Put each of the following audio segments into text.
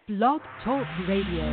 Blog Talk Radio.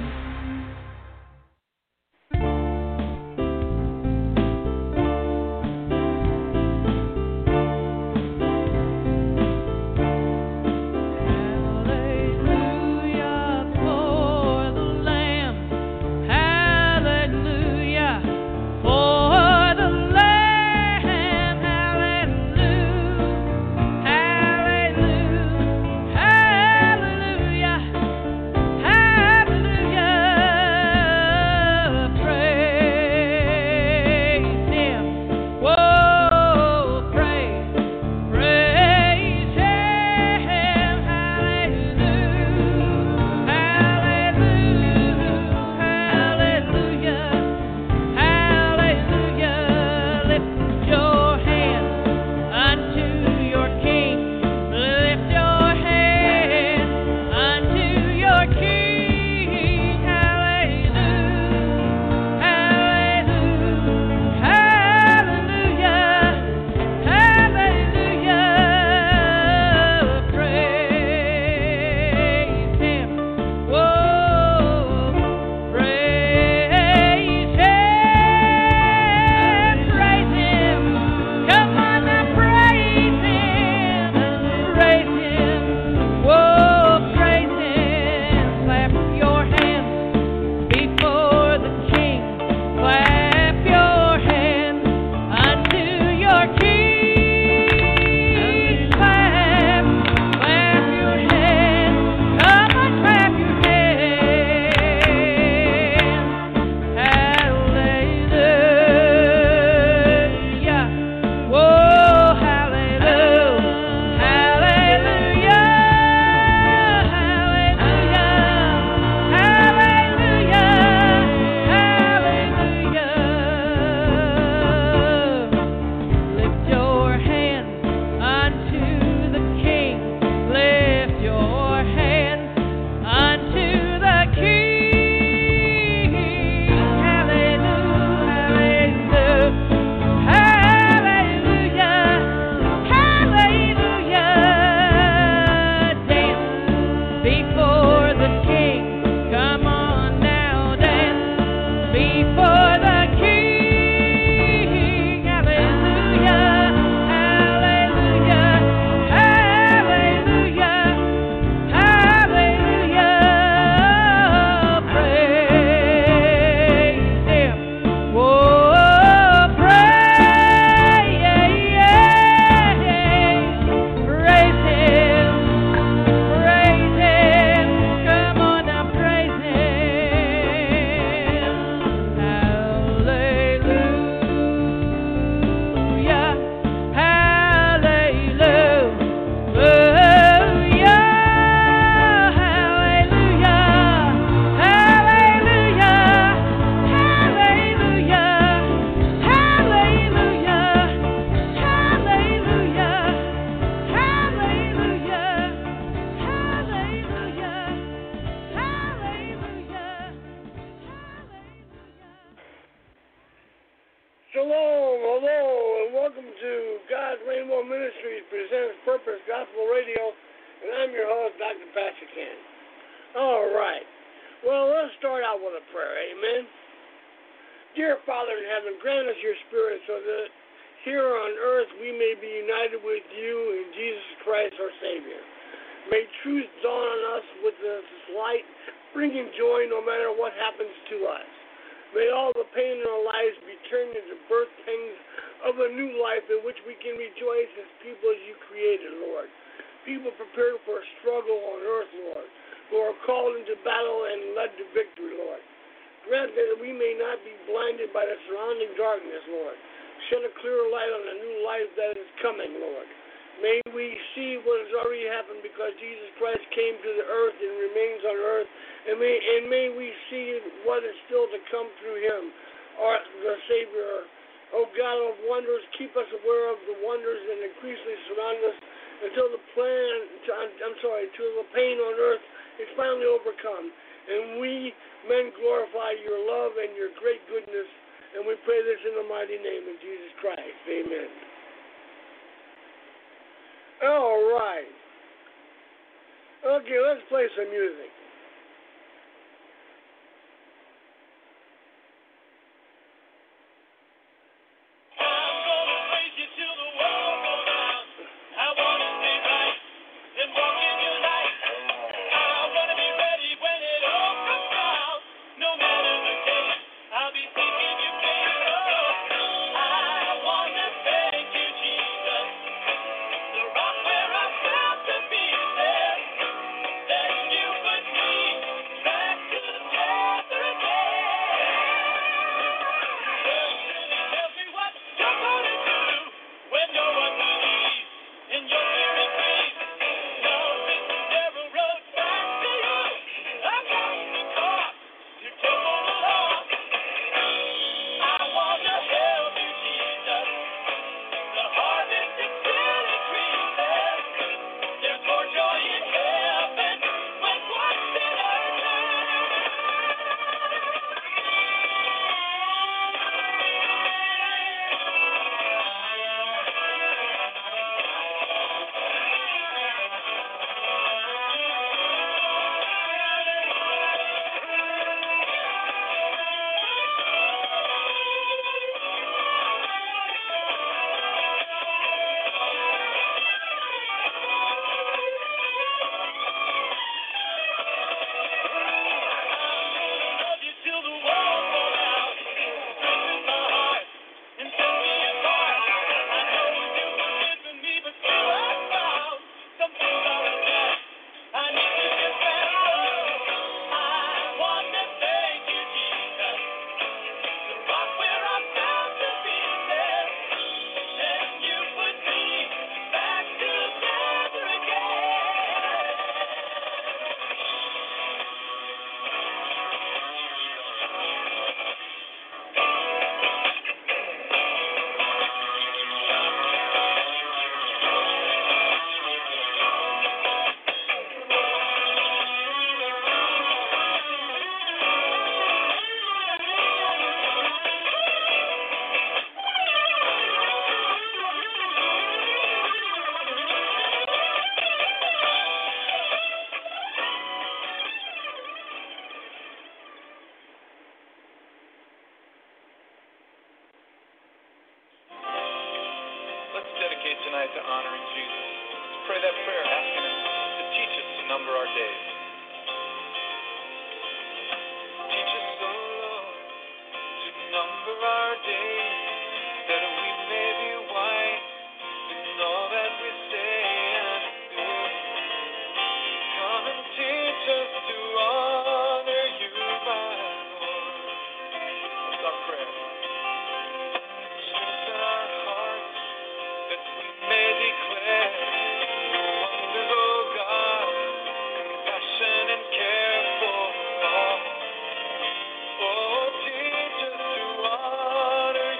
Okay, let's play some music. Oh, teach us to honor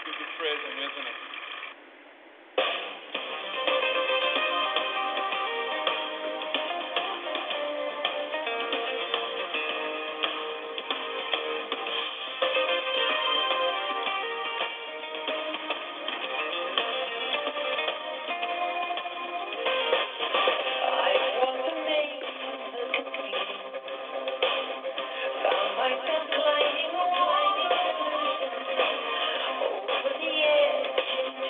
to be present, isn't it? Myself climbing over the edge.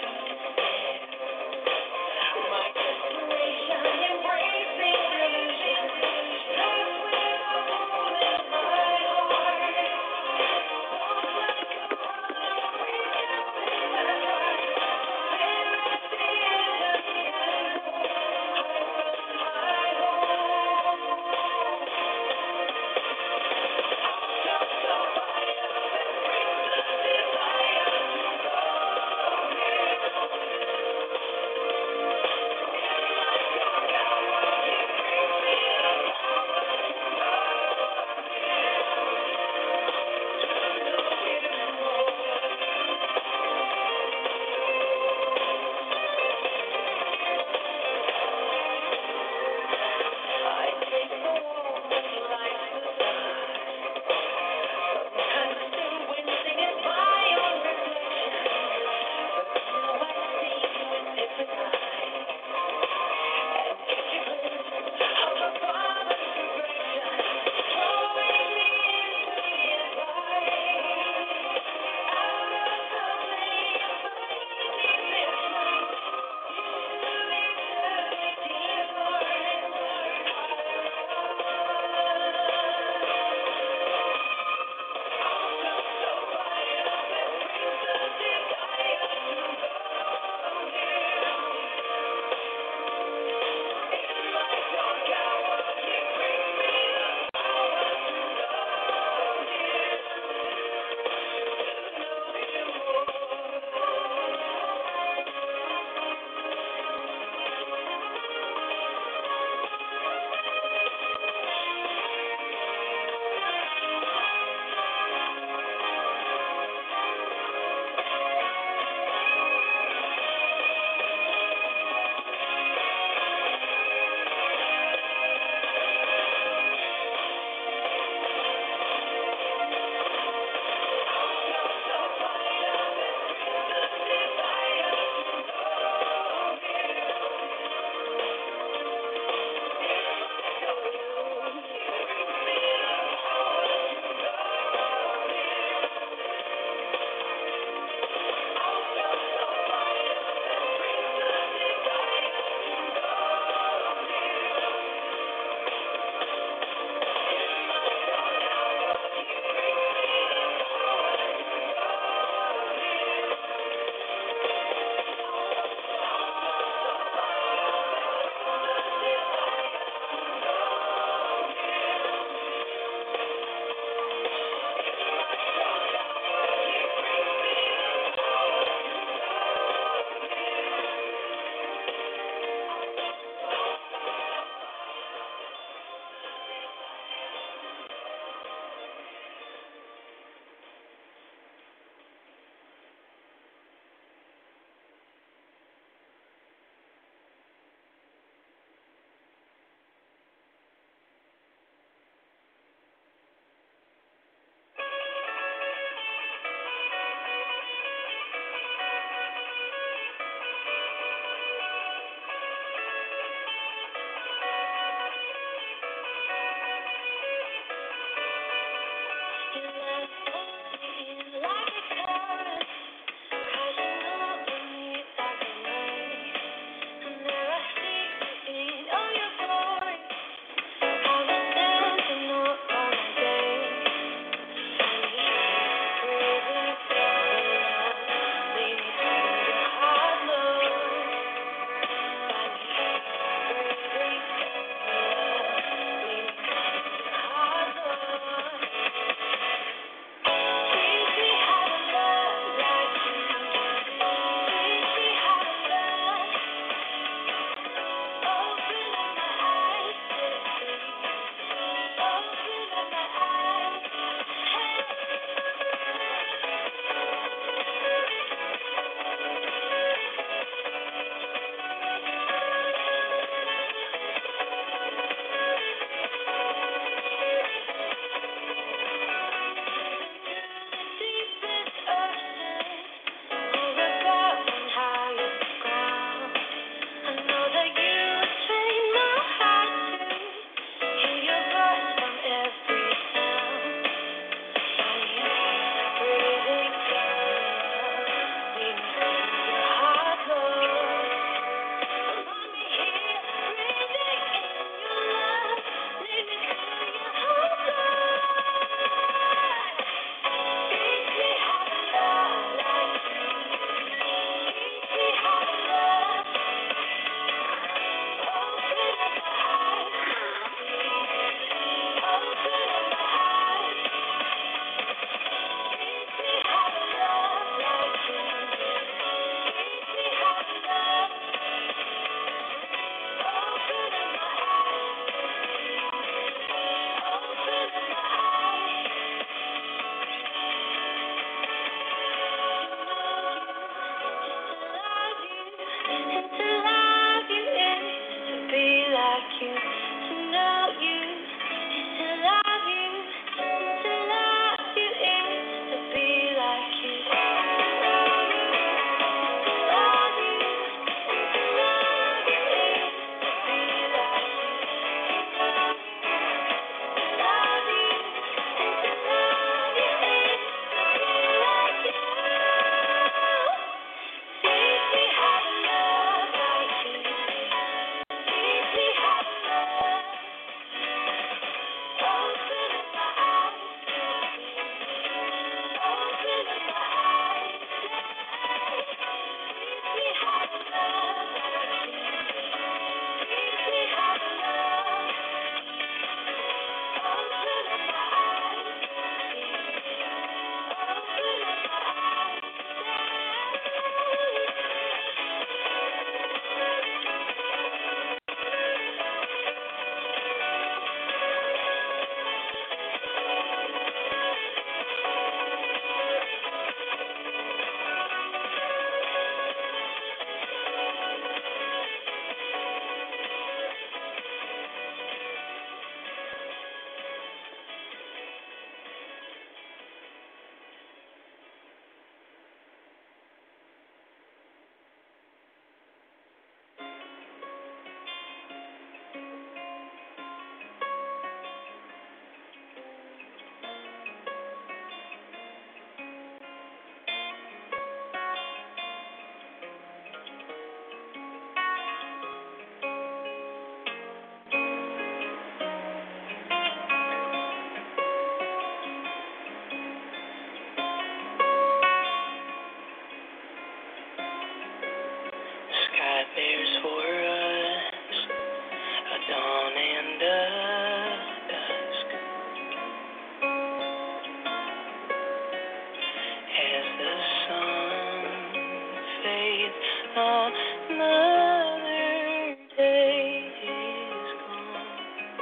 Another day is gone.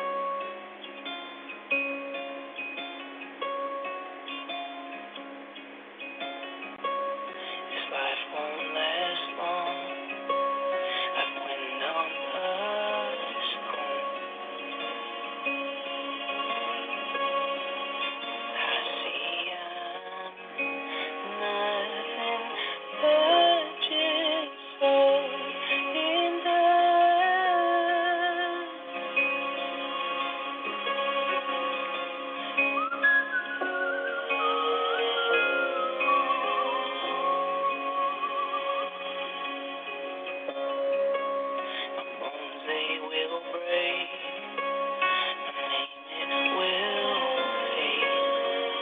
This life won't last long. I've went on this home. I see I'm nothing but just soul in bones they will break, my name it will fade.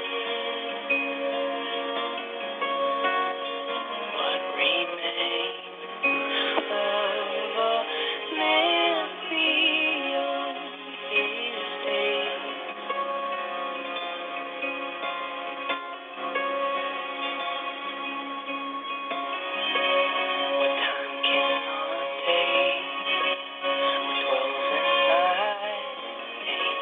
What remains of a man beyond his days? What time cannot take, what dwells in my days?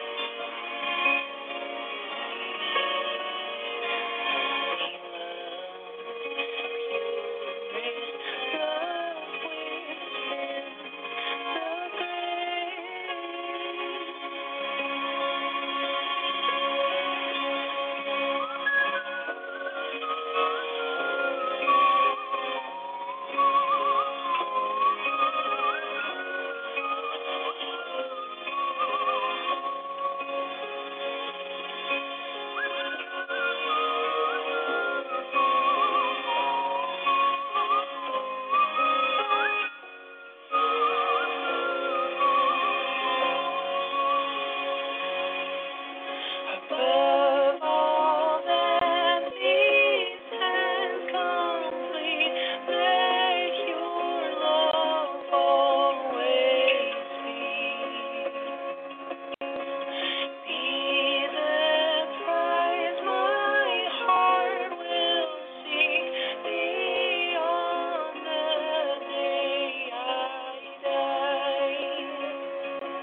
Above all that needs and complete, let your love always be the prize my heart will seek beyond the day I die.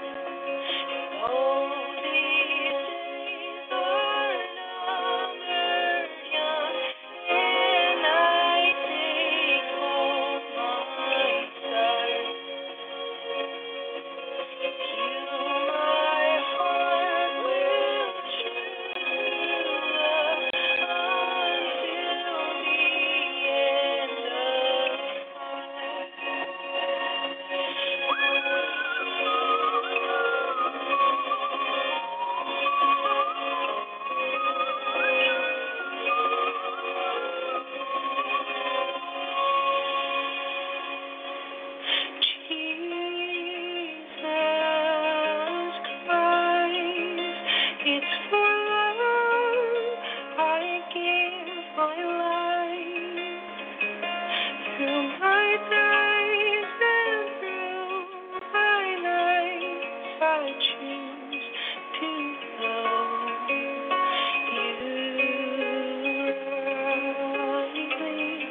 Oh, these days are numbered young, and I take home my sight. You, my heart will choose to love until the end of time. Jesus Christ, it's for love I give my life. Through my days and through my nights, I choose to love you rightly.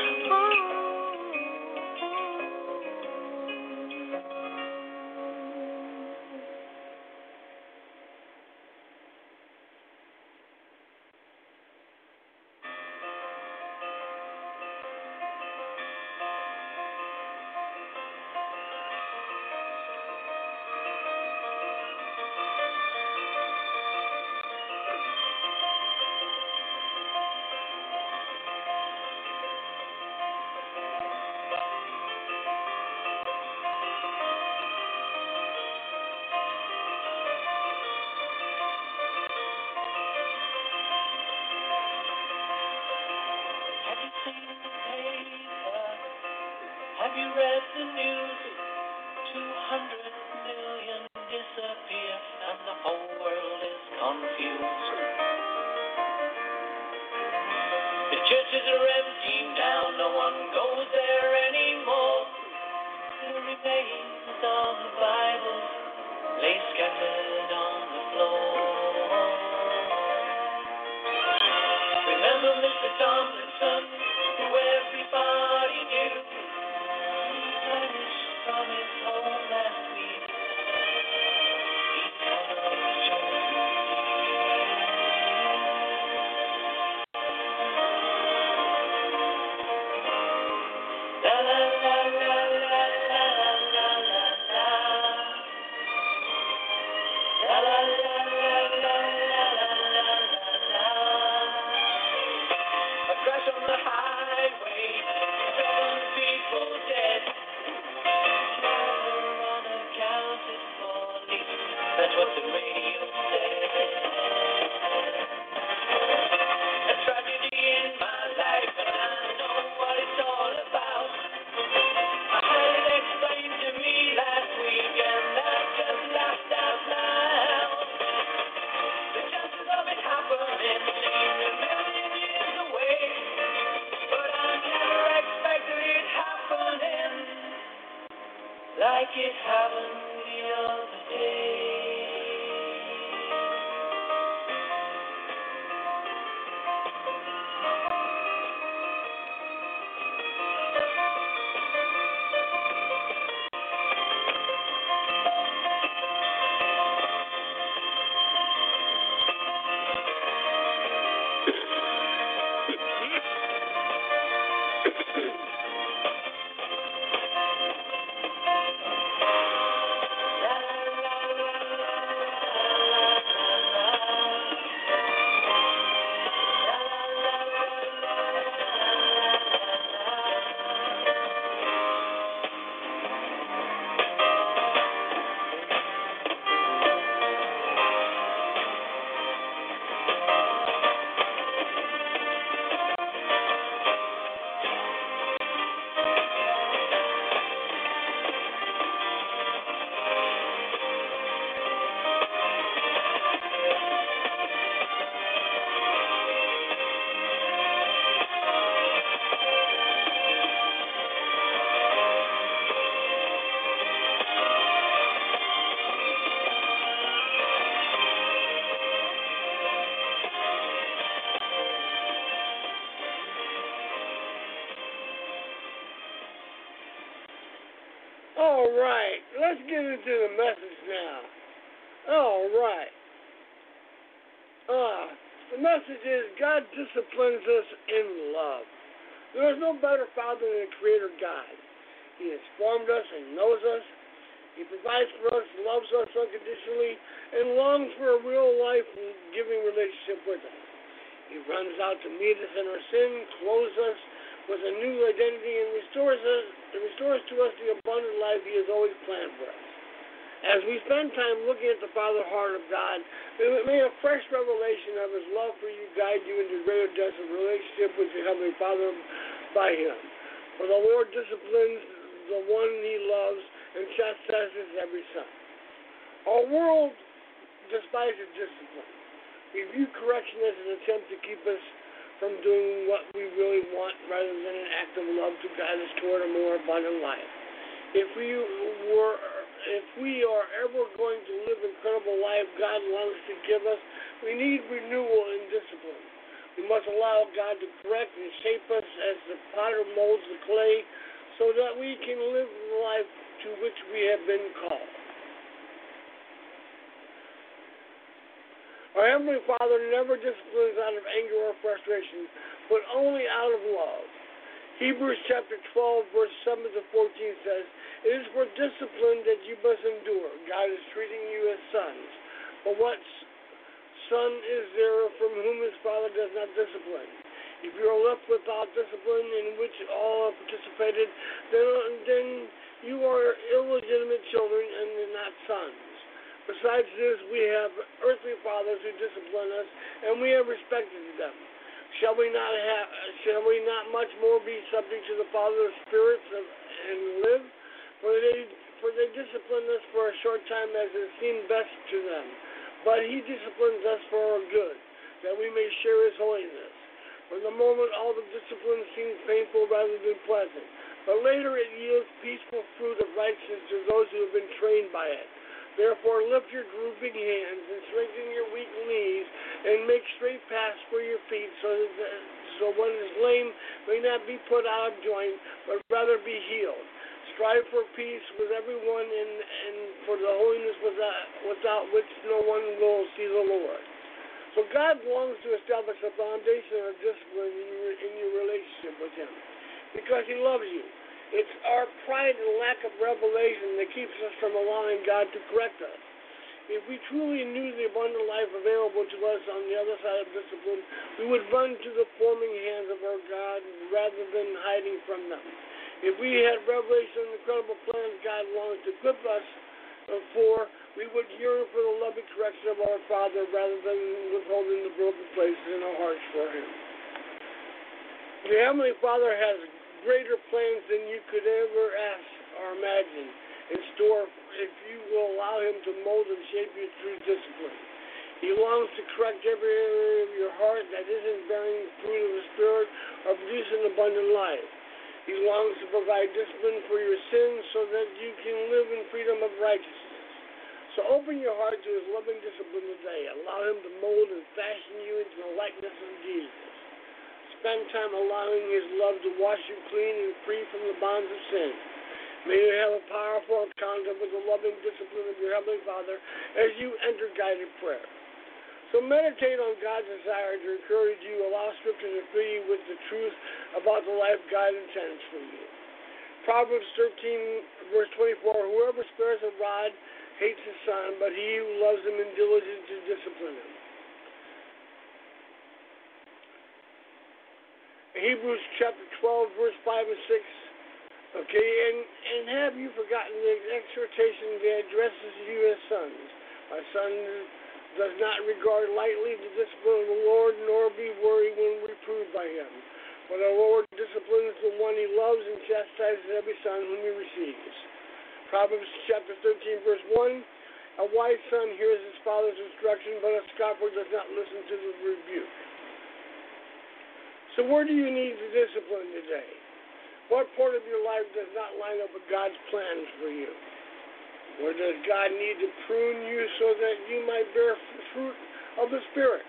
Have you seen the paper? Have you read the news? 200 million disappear and the whole world is confused. The churches are emptying down, no one goes there anymore. The remains of the Bible lay scattered on the floor. Remember Mr. Tomlinson, who everybody knew? like it happened the other day. All right, let's get into the message now. All right. The message is God disciplines us in love. There is no better Father than the Creator God. He has formed us and knows us. He provides for us, loves us unconditionally, and longs for a real life-giving relationship with us. He runs out to meet us in our sin, clothes us with a new identity, and restores to us the abundant life He has always planned for us. As we spend time looking at the Father heart of God, may a fresh revelation of His love for you guide you into greater depths of relationship with your Heavenly Father by Him. For the Lord disciplines the one He loves and chastises every son. Our world despises discipline. We view correction as an attempt to keep us from doing what we really want rather than an act of love to guide us toward a more abundant life. If we are ever going to live incredible life God longs to give us, we need renewal and discipline. We must allow God to correct and shape us as the potter molds the clay so that we can live the life to which we have been called. Our Heavenly Father never disciplines out of anger or frustration, but only out of love. Hebrews chapter 12, verse 7 to 14 says, "It is for discipline that you must endure. God is treating you as sons. But what son is there from whom his father does not discipline? If you are left without discipline in which all have participated, then you are illegitimate children and not sons. Besides this, we have earthly fathers who discipline us, and we have respected them. Shall we not much more be subject to the Father of spirits and live? For they discipline us for a short time as it seemed best to them. But He disciplines us for our good, that we may share His holiness. For the moment, all the discipline seems painful rather than pleasant, but later it yields peaceful fruit of righteousness to those who have been trained by it. Therefore, lift your drooping hands and strengthen your weak knees and make straight paths for your feet so what is lame may not be put out of joint, but rather be healed. Strive for peace with everyone and for the holiness without which no one will see the Lord." So God longs to establish a foundation of discipline in your relationship with Him because He loves you. It's our pride and lack of revelation that keeps us from allowing God to correct us. If we truly knew the abundant life available to us on the other side of discipline, we would run to the forming hands of our God rather than hiding from them. If we had revelation of the incredible plans God longs to equip us for, we would yearn for the loving correction of our Father rather than withholding the broken places in our hearts for Him. The Heavenly Father has greater plans than you could ever ask or imagine in store if you will allow Him to mold and shape you through discipline. He longs to correct every area of your heart that isn't bearing fruit of the Spirit or producing abundant life. He longs to provide discipline for your sins so that you can live in freedom of righteousness. So open your heart to his loving discipline today. Allow him to mold and fashion you into the likeness of Jesus. Spend time allowing his love to wash you clean and free from the bonds of sin. May you have a powerful encounter with the loving discipline of your Heavenly Father as you enter guided prayer. So meditate on God's desire to encourage you. Allow Scripture to fill you with the truth about the life God intends for you. Proverbs 13, verse 24, whoever spares a rod hates his son, but he who loves him in diligence to discipline him. Hebrews chapter 12, verse 5 and 6. Okay, and have you forgotten the exhortation that addresses you as sons? My son does not regard lightly the discipline of the Lord, nor be worried when reproved by him. For the Lord disciplines the one he loves and chastises every son whom he receives. Proverbs chapter 13, verse 1. A wise son hears his father's instruction, but a scoffer does not listen to the rebuke. So where do you need the discipline today? What part of your life does not line up with God's plans for you? Where does God need to prune you so that you might bear fruit of the Spirit?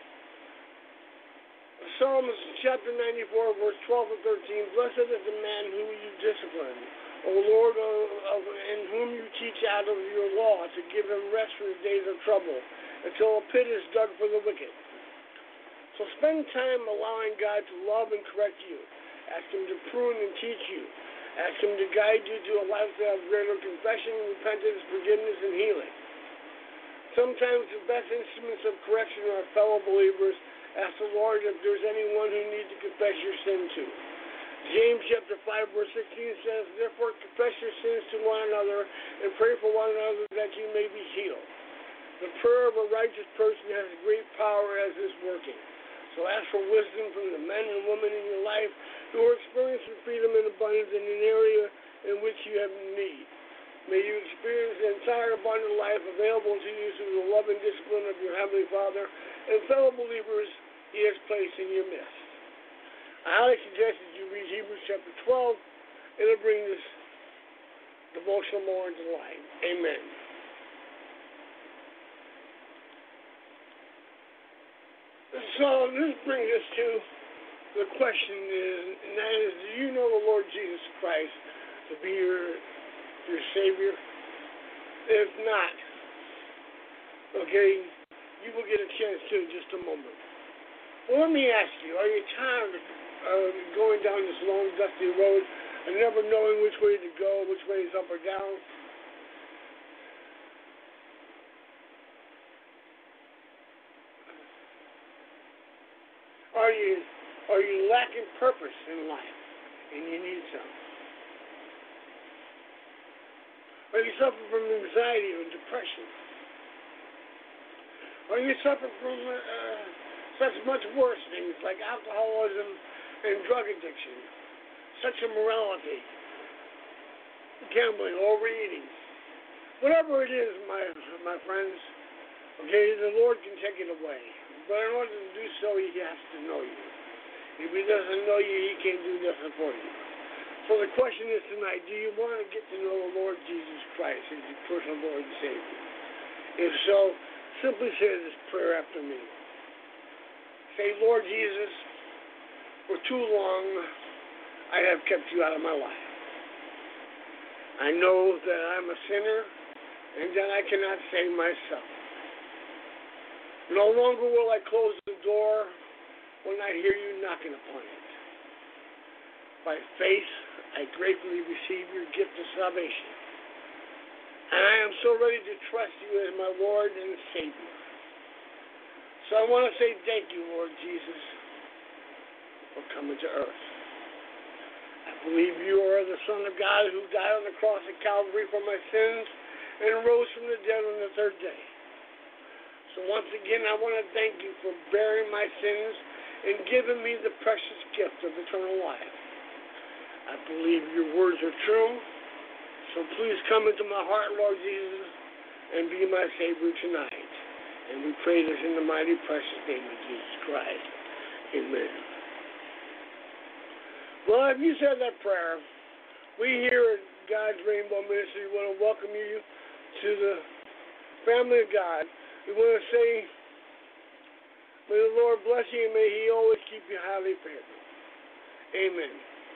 Psalms chapter 94, verse 12 and 13. Blessed is the man whom you discipline, O Lord, in whom you teach out of your law, to give him rest from the days of trouble, until a pit is dug for the wicked. So spend time allowing God to love and correct you. Ask him to prune and teach you. Ask him to guide you to a lifestyle of greater confession, repentance, forgiveness, and healing. Sometimes the best instruments of correction are fellow believers. Ask the Lord if there's anyone who needs to confess your sin to. James chapter 5, verse 16 says, therefore confess your sins to one another and pray for one another that you may be healed. The prayer of a righteous person has great power as it's working. So ask for wisdom from the men and women in your life who are experiencing freedom and abundance in an area in which you have need. May you experience the entire abundant life available to you through the love and discipline of your Heavenly Father and fellow believers he has placed in your midst. I highly suggest that you read Hebrews chapter 12. It'll bring this devotional more into life. Amen. So this brings us to the question and that is, do you know the Lord Jesus Christ to be your Savior? If not, okay, you will get a chance to in just a moment. Well, let me ask you, are you tired of going down this long, dusty road and never knowing which way to go, which way is up or down? Are you lacking purpose in life and you need some? Are you suffering from anxiety or depression? Are you suffering from such much worse things like alcoholism and drug addiction, sexual immorality, gambling, overeating? Whatever it is, my friends, okay, the Lord can take it away. But in order to do so, he has to know you. If he doesn't know you, he can't do nothing for you. So the question is tonight, do you want to get to know the Lord Jesus Christ as your personal Lord and Savior? If so, simply say this prayer after me. Say, Lord Jesus, for too long I have kept you out of my life. I know that I'm a sinner and that I cannot save myself. No longer will I close the door when I hear you knocking upon it. By faith, I gratefully receive your gift of salvation. And I am so ready to trust you as my Lord and Savior. So I want to say thank you, Lord Jesus, for coming to earth. I believe you are the Son of God who died on the cross at Calvary for my sins and rose from the dead on the third day. So once again, I want to thank you for bearing my sins and giving me the precious gift of eternal life. I believe your words are true, so please come into my heart, Lord Jesus, and be my Savior tonight. And we pray this in the mighty, precious name of Jesus Christ. Amen. Well, if you said that prayer, we here at God's Rainbow Ministry want to welcome you to the family of God. We want to say, may the Lord bless you and may He always keep you highly favored. Amen.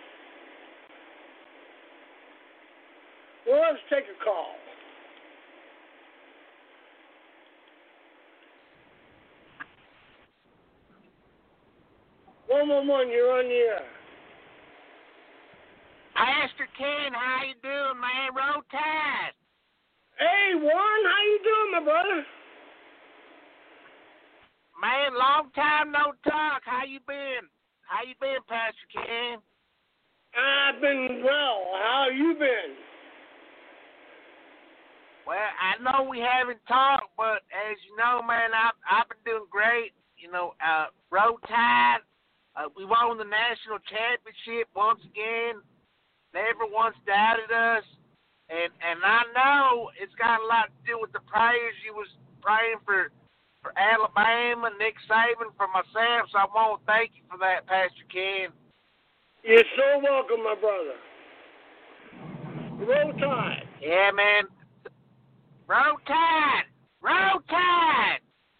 Well, let's take a call. One, you're on the air. Pastor Ken, how you doing, man? Roll Tide. Hey, Warren, how you doing, my brother? Man, long time no talk. How you been? How you been, Pastor Ken? I've been well. How you been? Well, I know we haven't talked, but as you know, man, I've been doing great. You know, Roll Tide, we won the national championship once again. Never once doubted us. And I know it's got a lot to do with the prayers you was praying for Alabama, Nick Saban, for myself, so I want to thank you for that, Pastor Ken. You're so welcome, my brother. Roll Tide. Yeah, man. Roll Tide! Roll Tide!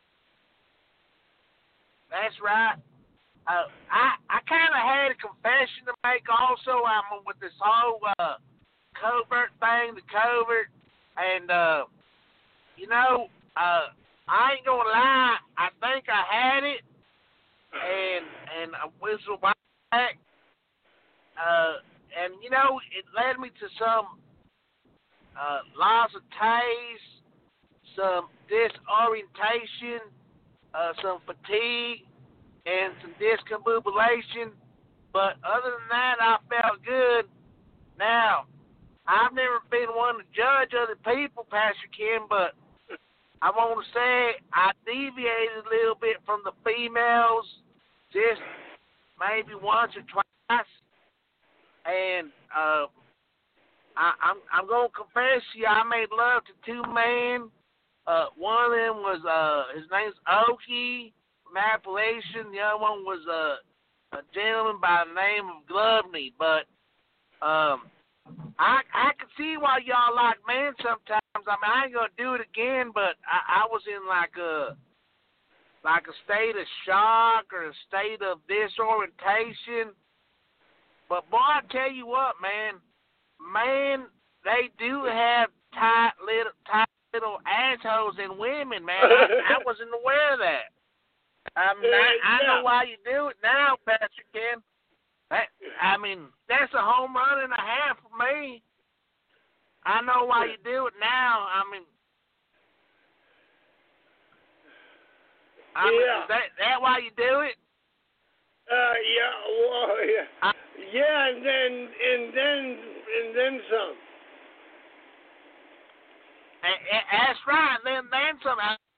That's right. I kind of had a confession to make also. I'm with this whole covert thing, the covert, and, you know, I ain't going to lie. I think I had it, and I whistled back, and, you know, it led me to some loss of taste, some disorientation, some fatigue, and some discombobulation. But other than that, I felt good. Now, I've never been one to judge other people, Pastor Kim, but I want to say I deviated a little bit from the females, just maybe once or twice. And I'm going to confess to you, I made love to two men. One of them was, his name's Okie from Appalachian. The other one was a gentleman by the name of Glovney. But I can see why y'all like men sometimes. I mean, I ain't going to do it again, but I was in like a state of shock or a state of disorientation. But boy, I tell you what, man, they do have tight little assholes in women, man. I wasn't aware of that. I know why you do it now, Pastor Ken. I mean, that's a home run and a half for me. I know why you do it now. I mean, is that why you do it? Yeah, well, yeah. Yeah, and then some. That's right. Then some.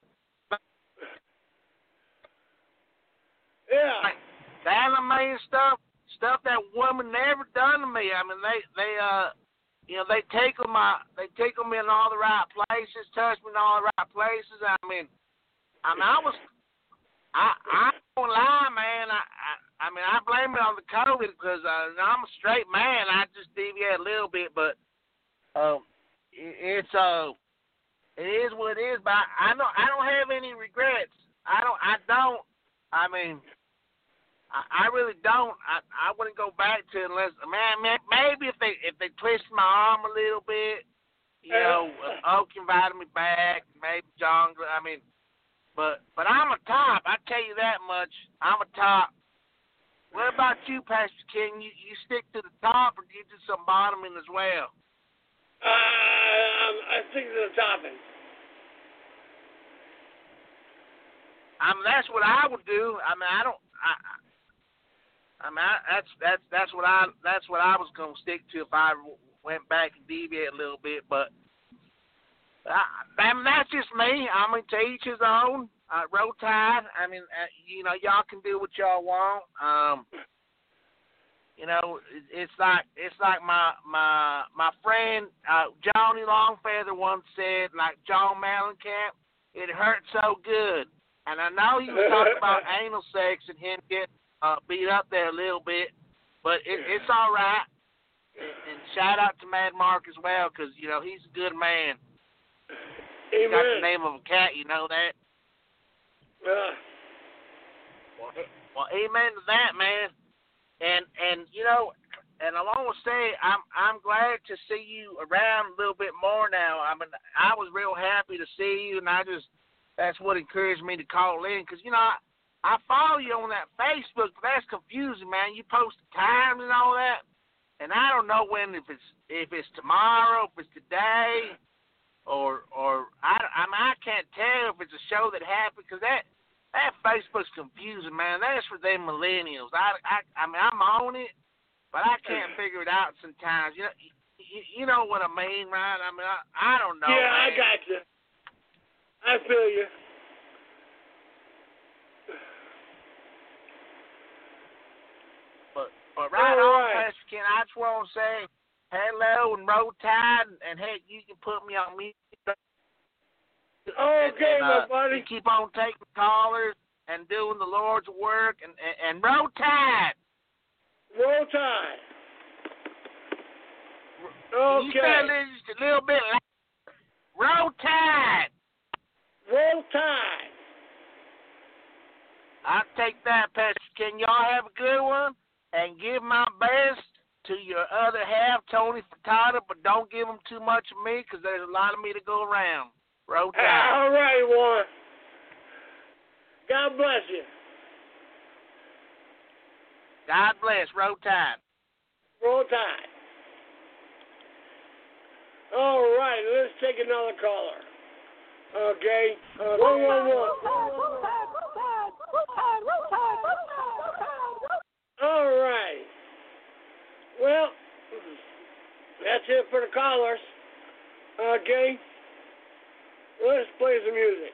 Yeah. Like, the anime stuff that women never done to me. I mean, they tickle me in all the right places, touch me in all the right places. I mean, I don't lie, man. I mean, I blame it on the COVID because I'm a straight man. I just deviate a little bit, but it is what it is. But I don't have any regrets. I don't. I mean, I really don't. I wouldn't go back to it unless, man, maybe if they twist my arm a little bit, you know, Oak invited me back, maybe John. I mean, but I'm a top. I tell you that much. I'm a top. What about you, Pastor King? You stick to the top, or do you do some bottoming as well? I stick to the topping. I mean, that's what I would do. I mean, that's what I was gonna stick to if I went back and deviate a little bit. But I mean, that's just me. I mean, to each his own. Roll Tide. I mean, you know, y'all can do what y'all want. You know, it's like my friend Johnny Longfeather once said, like John Mellencamp, it hurts so good. And I know he was talking about anal sex and him getting beat up there a little bit, But it's all right. And shout out to Mad Mark as well, because, you know, he's a good man. He got the name of a cat, you know that? Well, amen to that, man. And you know, and I want to say I'm glad to see you around a little bit more now. I mean, I was real happy to see you, and that's what encouraged me to call in, because, you know, I follow you on that Facebook, but that's confusing, man. You post the times and all that, and I don't know if it's tomorrow, if it's today, or I can't tell if it's a show that happened, because that Facebook's confusing, man. That's for them millennials. I mean, I'm on it, but I can't figure it out sometimes. You know what I mean, right? I mean, I don't know. Yeah, man. I got you. I feel you. But right on, Pastor Ken, I just want to say hello and roll tide, and heck, you can put me on mute. Okay, my buddy. You keep on taking callers and doing the Lord's work, and roll tide. Roll tide. Okay. You said it just a little bit loud. Roll tide. Roll tide. I'll take that, Pastor Ken. Y'all have a good one, and give my best to your other half, Tony Furtado, but don't give him too much of me, because there's a lot of me to go around. Roll tide. All right, Warren. God bless you. God bless. Roll tide. Roll tide. All right, let's take another caller. Okay. 111. All right. Well, that's it for the callers. Okay. Let's play some music.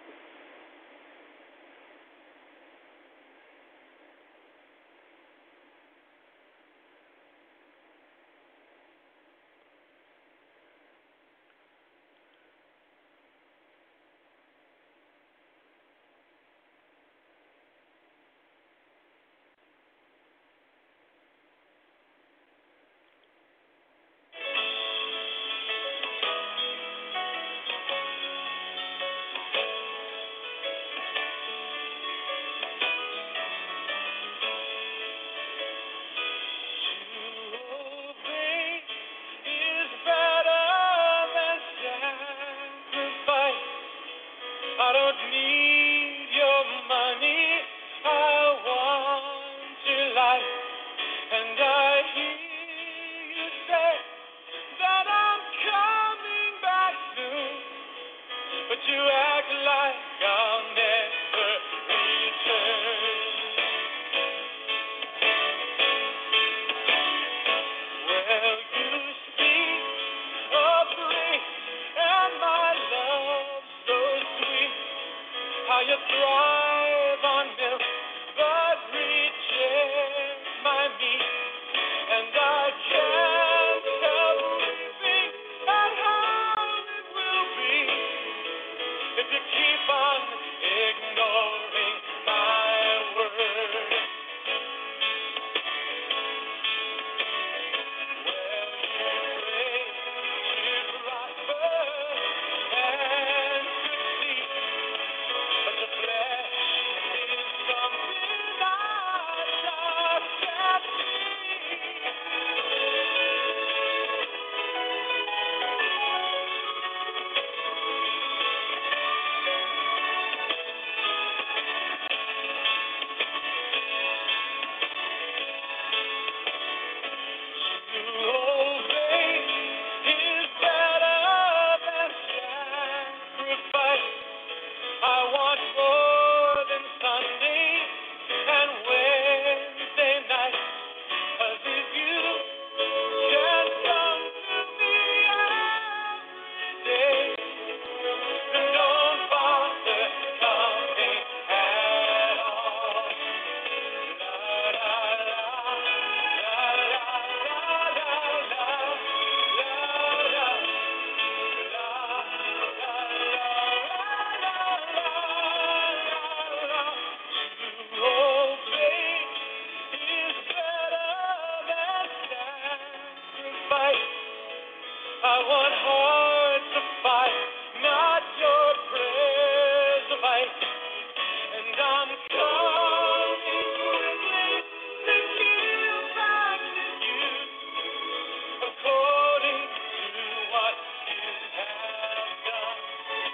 want hearts of fire, not your prayers of ice. And I'm coming quickly to give back to you according to what you have done.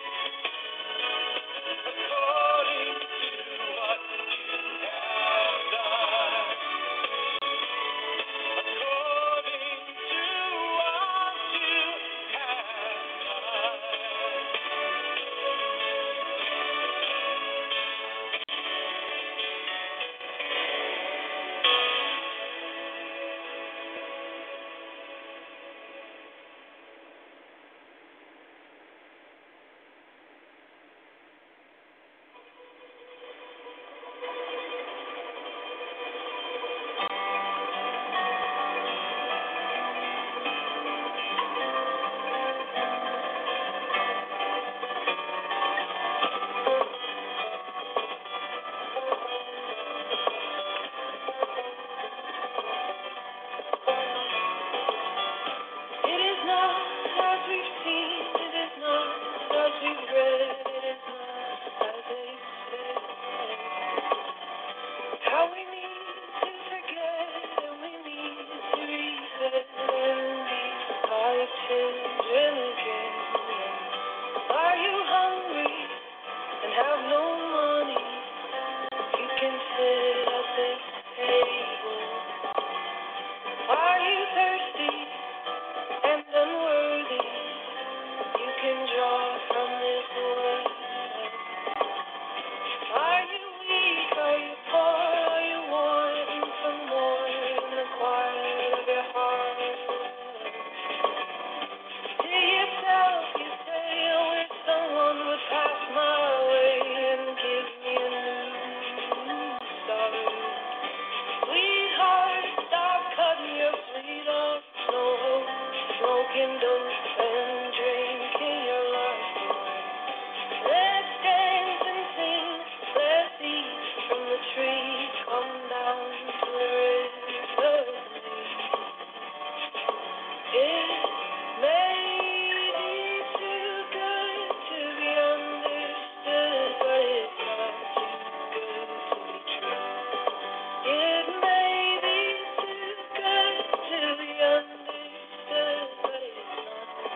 According to what you have done. According to what you have done. It is not as we've seen, it is not as we've read, it is not as they say. How we need to forget and we need to reset and be like children again. Are you hungry and have no money? You can sit at this table. Are you thirsty and unworthy? You can draw from this well. Are you weak? Are you poor? Are you wanting some more in the quiet of your heart? To yourself you say, I wish someone would pass my way and give me a new start. Sweetheart, stop cutting your sweet off. No hope, smoking dope and drinking your life away. Let's dance and sing, let's eat from the tree, come down to the river. It may be too good to be understood, but it's not too good to be true. It may be too good to be understood, but it's not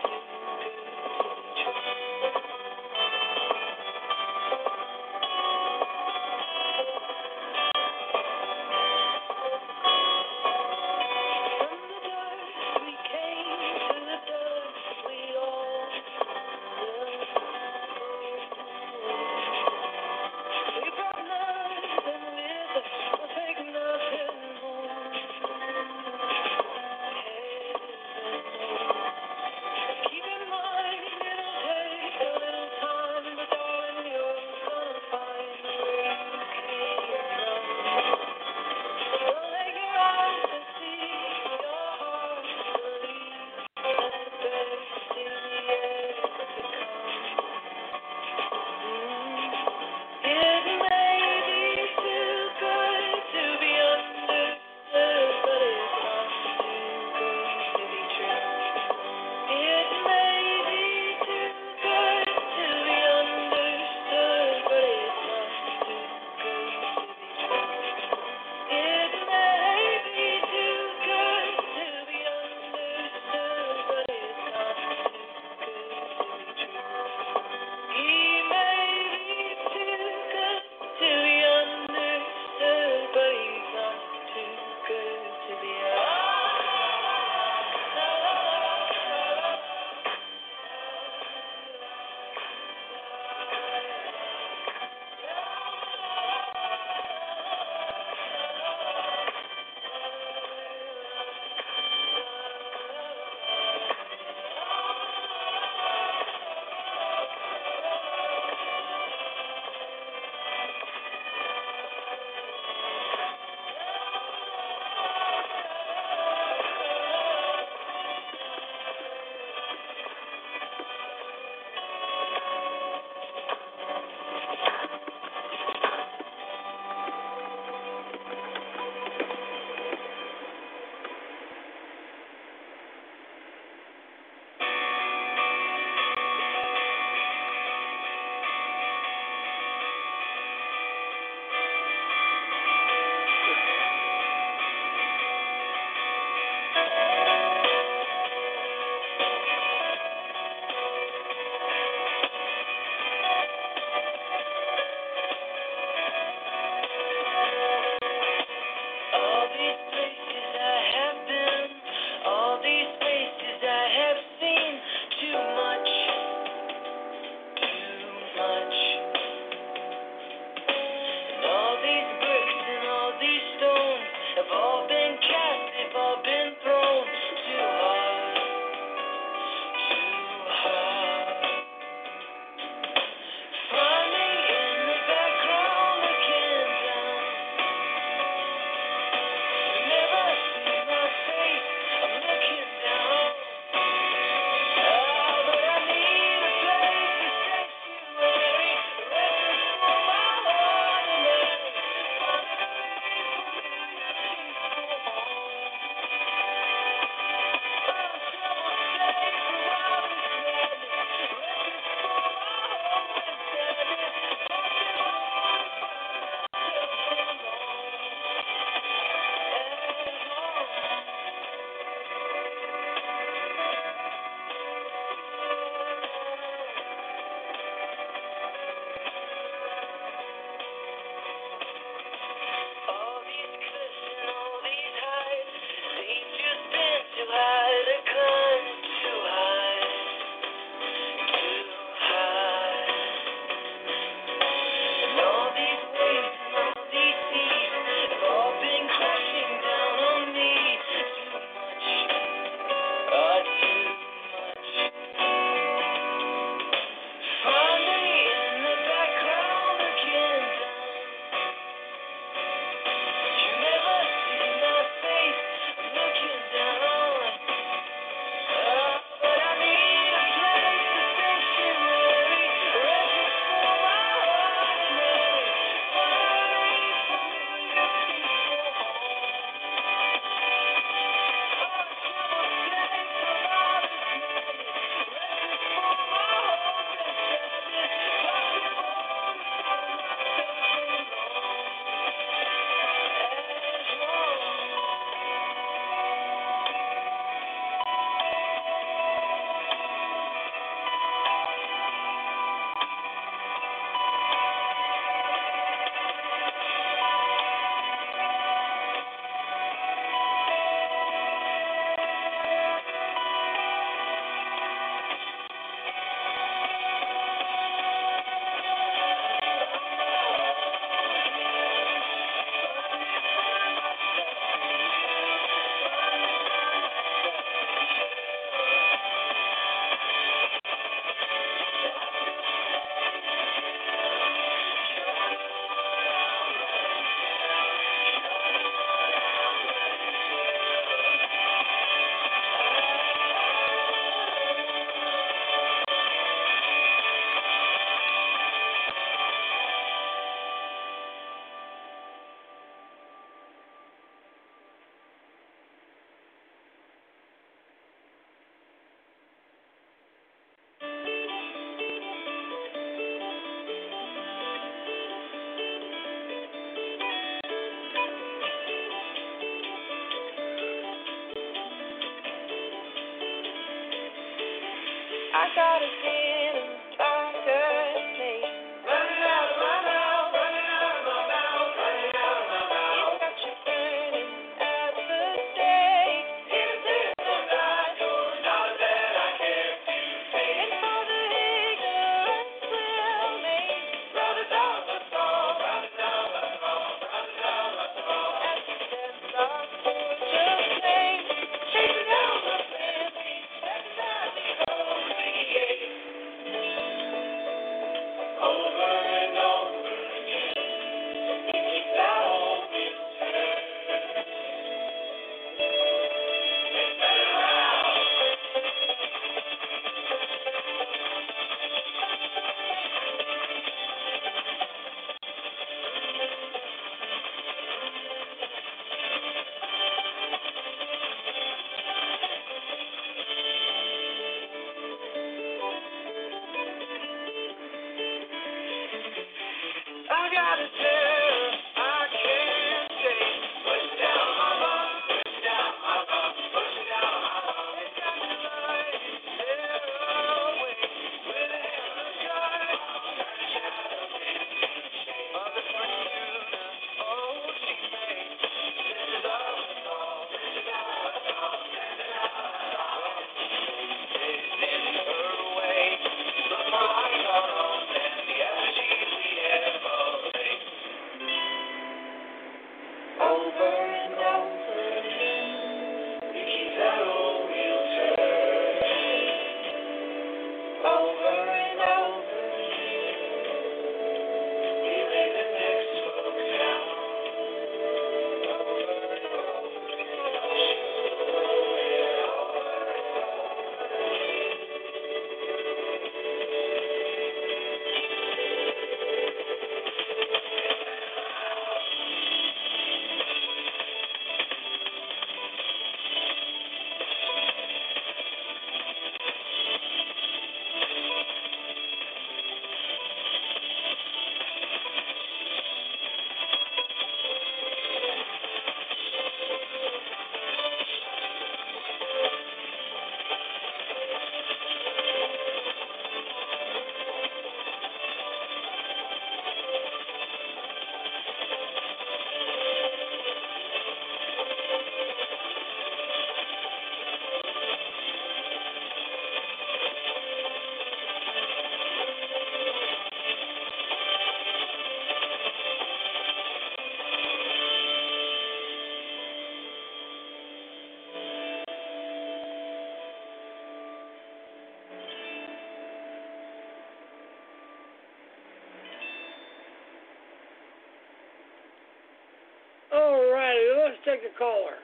Take a caller.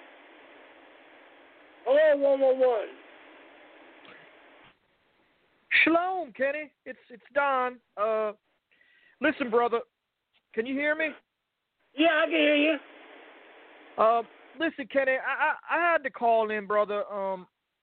Hello, 111. Shalom, Kenny. It's Don. Listen, brother. Can you hear me? Yeah, I can hear you. Listen, Kenny. I had to call in, brother. I'm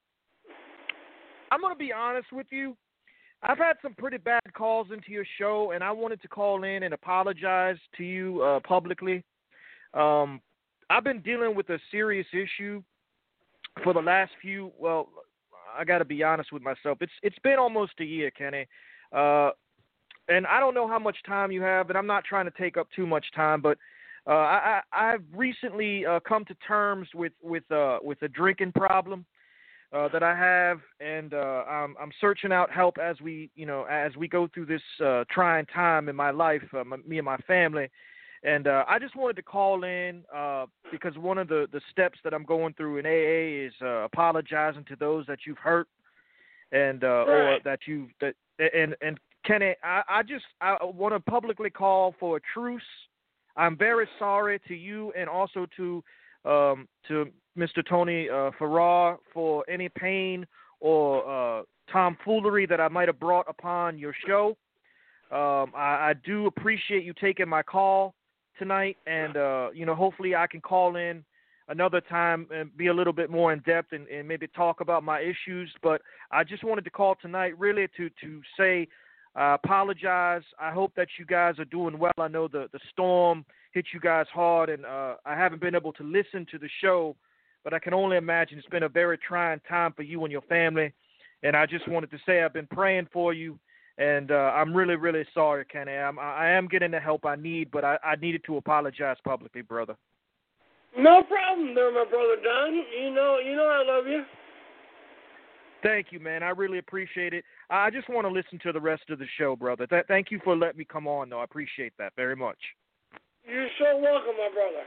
gonna be honest with you. I've had some pretty bad calls into your show, and I wanted to call in and apologize to you publicly. I've been dealing with a serious issue for the last I got to be honest with myself. It's been almost a year, Kenny. And I don't know how much time you have, and I'm not trying to take up too much time, but I've recently come to terms with a drinking problem that I have, and I'm searching out help as we go through this trying time in my life, me and my family. And I just wanted to call in because one of the steps that I'm going through in AA is apologizing to those that you've hurt and or that you've and Kenny, I want to publicly call for a truce. I'm very sorry to you and also to Mr. Tony Farrar for any pain or tomfoolery that I might have brought upon your show. I do appreciate you taking my call tonight, and hopefully I can call in another time and be a little bit more in depth and maybe talk about my issues. But I just wanted to call tonight really to say I apologize. I hope that you guys are doing well. I know the storm hit you guys hard, and I haven't been able to listen to the show, but I can only imagine it's been a very trying time for you and your family. And I just wanted to say I've been praying for you, and I'm really, really sorry, Kenny. I am getting the help I need, but I needed to apologize publicly, brother. No problem there, my brother Don. You know I love you. Thank you, man. I really appreciate it. I just want to listen to the rest of the show, brother. Thank you for letting me come on, though. I appreciate that very much. You're so welcome, my brother.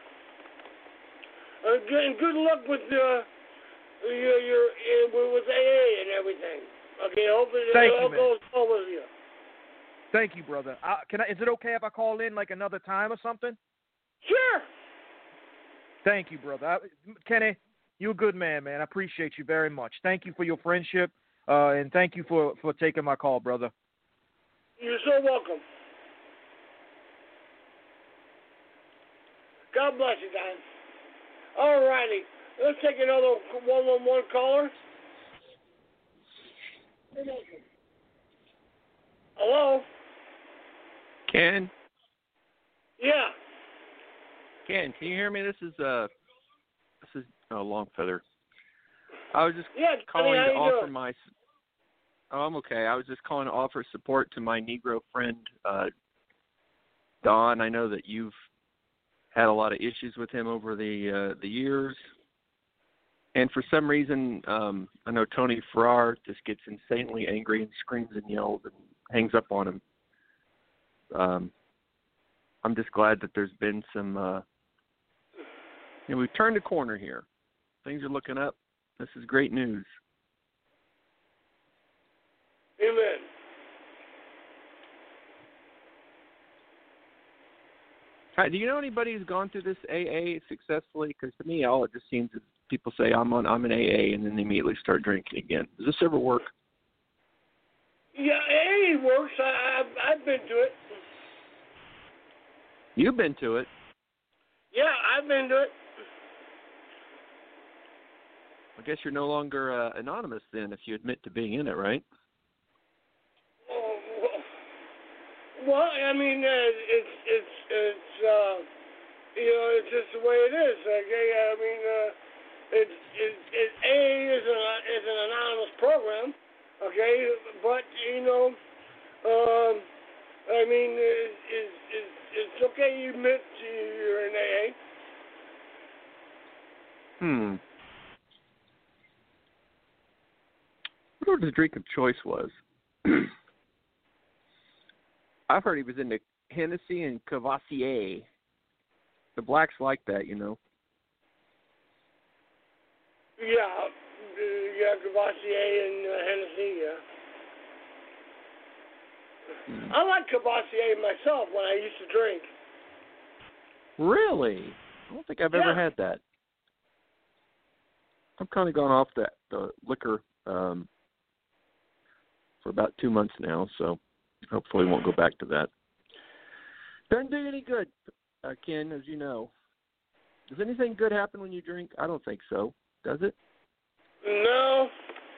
And good luck with your with AA and everything. Okay, hope it all goes well with you. Thank you, brother. Is it okay if I call in like another time or something? Sure. Thank you, brother. Kenny, you're a good man, man. I appreciate you very much. Thank you for your friendship, and thank you for taking my call, brother. You're so welcome. God bless you, Don. All righty. Let's take another one-on-one caller. Hello? Ken? Yeah. Ken, can you hear me? This is Longfeather. I was just calling to offer my. Oh, I'm okay. I was just calling to offer support to my Negro friend, Don. I know that you've had a lot of issues with him over the years, and for some reason, I know Tony Farrar just gets insanely angry and screams and yells and hangs up on him. I'm just glad that there's been some. We've turned a corner here. Things are looking up. This is great news. Amen. Hi, do you know anybody who's gone through this AA successfully? Because to me, all it just seems is people say I'm an AA, and then they immediately start drinking again. Does this ever work? Yeah, AA works. I've been to it. You've been to it? Yeah, I've been to it. I guess you're no longer anonymous then, if you admit to being in it, right? Well, I mean, it's it's just the way it is. Okay, I mean, AA is an anonymous program. Okay, but I mean, it's okay you admit you're in AA. I wonder what his drink of choice was. I've heard he was into Hennessy and Cavassier. The blacks like that, Yeah, Cavassier and Hennessy, yeah. I like Cavassier myself when I used to drink. Really? I don't think I've ever had that. I've kind of gone off the liquor for about 2 months now, so hopefully won't go back to that. Doesn't do any good, Ken, as you know. Does anything good happen when you drink? I don't think so. Does it? No.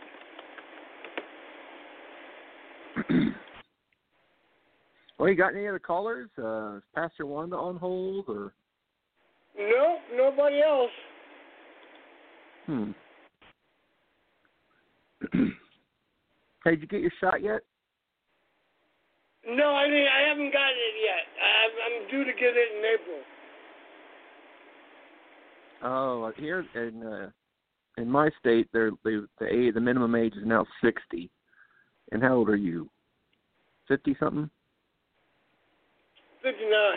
Well, you got any other callers? Is Pastor Wanda on hold, or? No, nobody else. Hey, did you get your shot yet? No, I haven't gotten it yet. I'm due to get it in April. Oh, here in my state, the minimum age is now 60. And how old are you? 50-something? 59.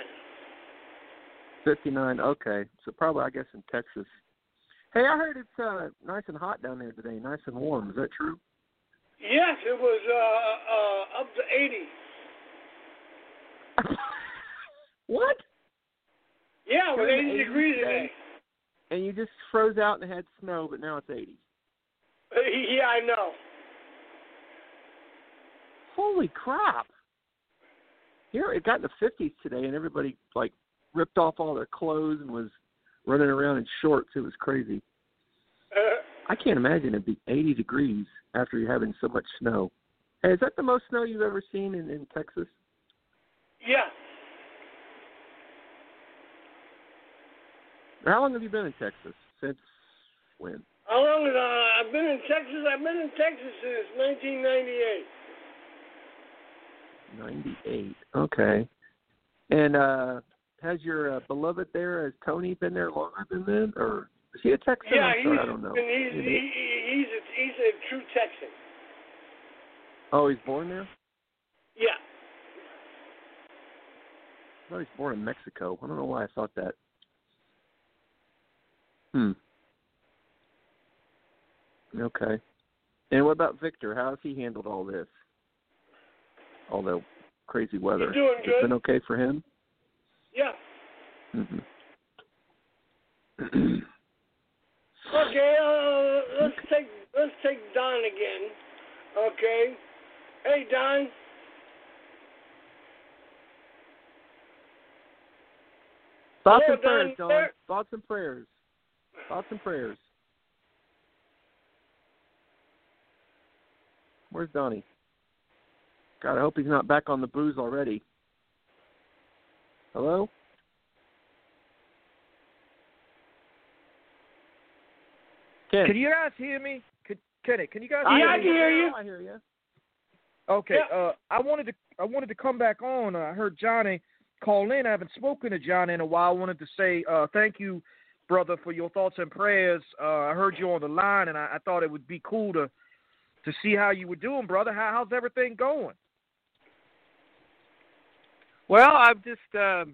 59. Okay, so probably I guess in Texas. Hey, I heard it's nice and hot down there today, nice and warm. Is that true? Yes, it was up to 80. What? Yeah, it was 80 degrees today. And you just froze out and had snow, but now it's 80. Yeah, I know. Holy crap. Here, it got in the 50s today, and everybody, ripped off all their clothes and was running around in shorts. It was crazy. I can't imagine it'd be 80 degrees after you're having so much snow. Hey, is that the most snow you've ever seen in Texas? Yeah. How long have you been in Texas? Since when? How long is I've been in Texas? I've been in Texas since 1998. 98. Okay. And has your beloved there, has Tony been there longer than that, or is he a Texan? Yeah, I don't know. He's a true Texan. Oh, he's born there? Yeah. I thought he's born in Mexico. I don't know why I thought that. Okay. And what about Victor? How has he handled all this? All the crazy weather. He's doing good. It's been okay for him? Yeah. Mm-hmm. Okay, let's take Don again. Okay. Hey, Don. Thoughts Hello, and prayers, Don. Don. Thoughts and prayers. Thoughts and prayers. Where's Donnie? God, I hope he's not back on the booze already. Hello? Ken. Can you guys hear me? Kenny, can you guys Yeah, hear I me? can hear you. I hear you. Okay. Yeah. I wanted to come back on. I heard Johnny call in. I haven't spoken to Johnny in a while. I wanted to say thank you, brother, for your thoughts and prayers. I heard you on the line, and I thought it would be cool to see how you were doing, brother. How's everything going? Well, I'm just,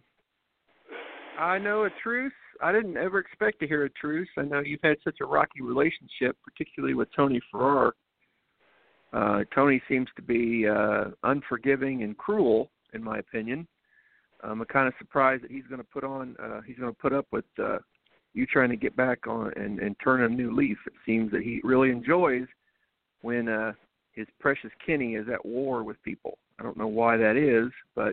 I know a truce. I didn't ever expect to hear a truce. I know you've had such a rocky relationship, particularly with Tony Farrar. Tony seems to be unforgiving and cruel, in my opinion. I'm kind of surprised that he's going to put up with you trying to get back on and turn a new leaf. It seems that he really enjoys when his precious Kenny is at war with people. I don't know why that is, but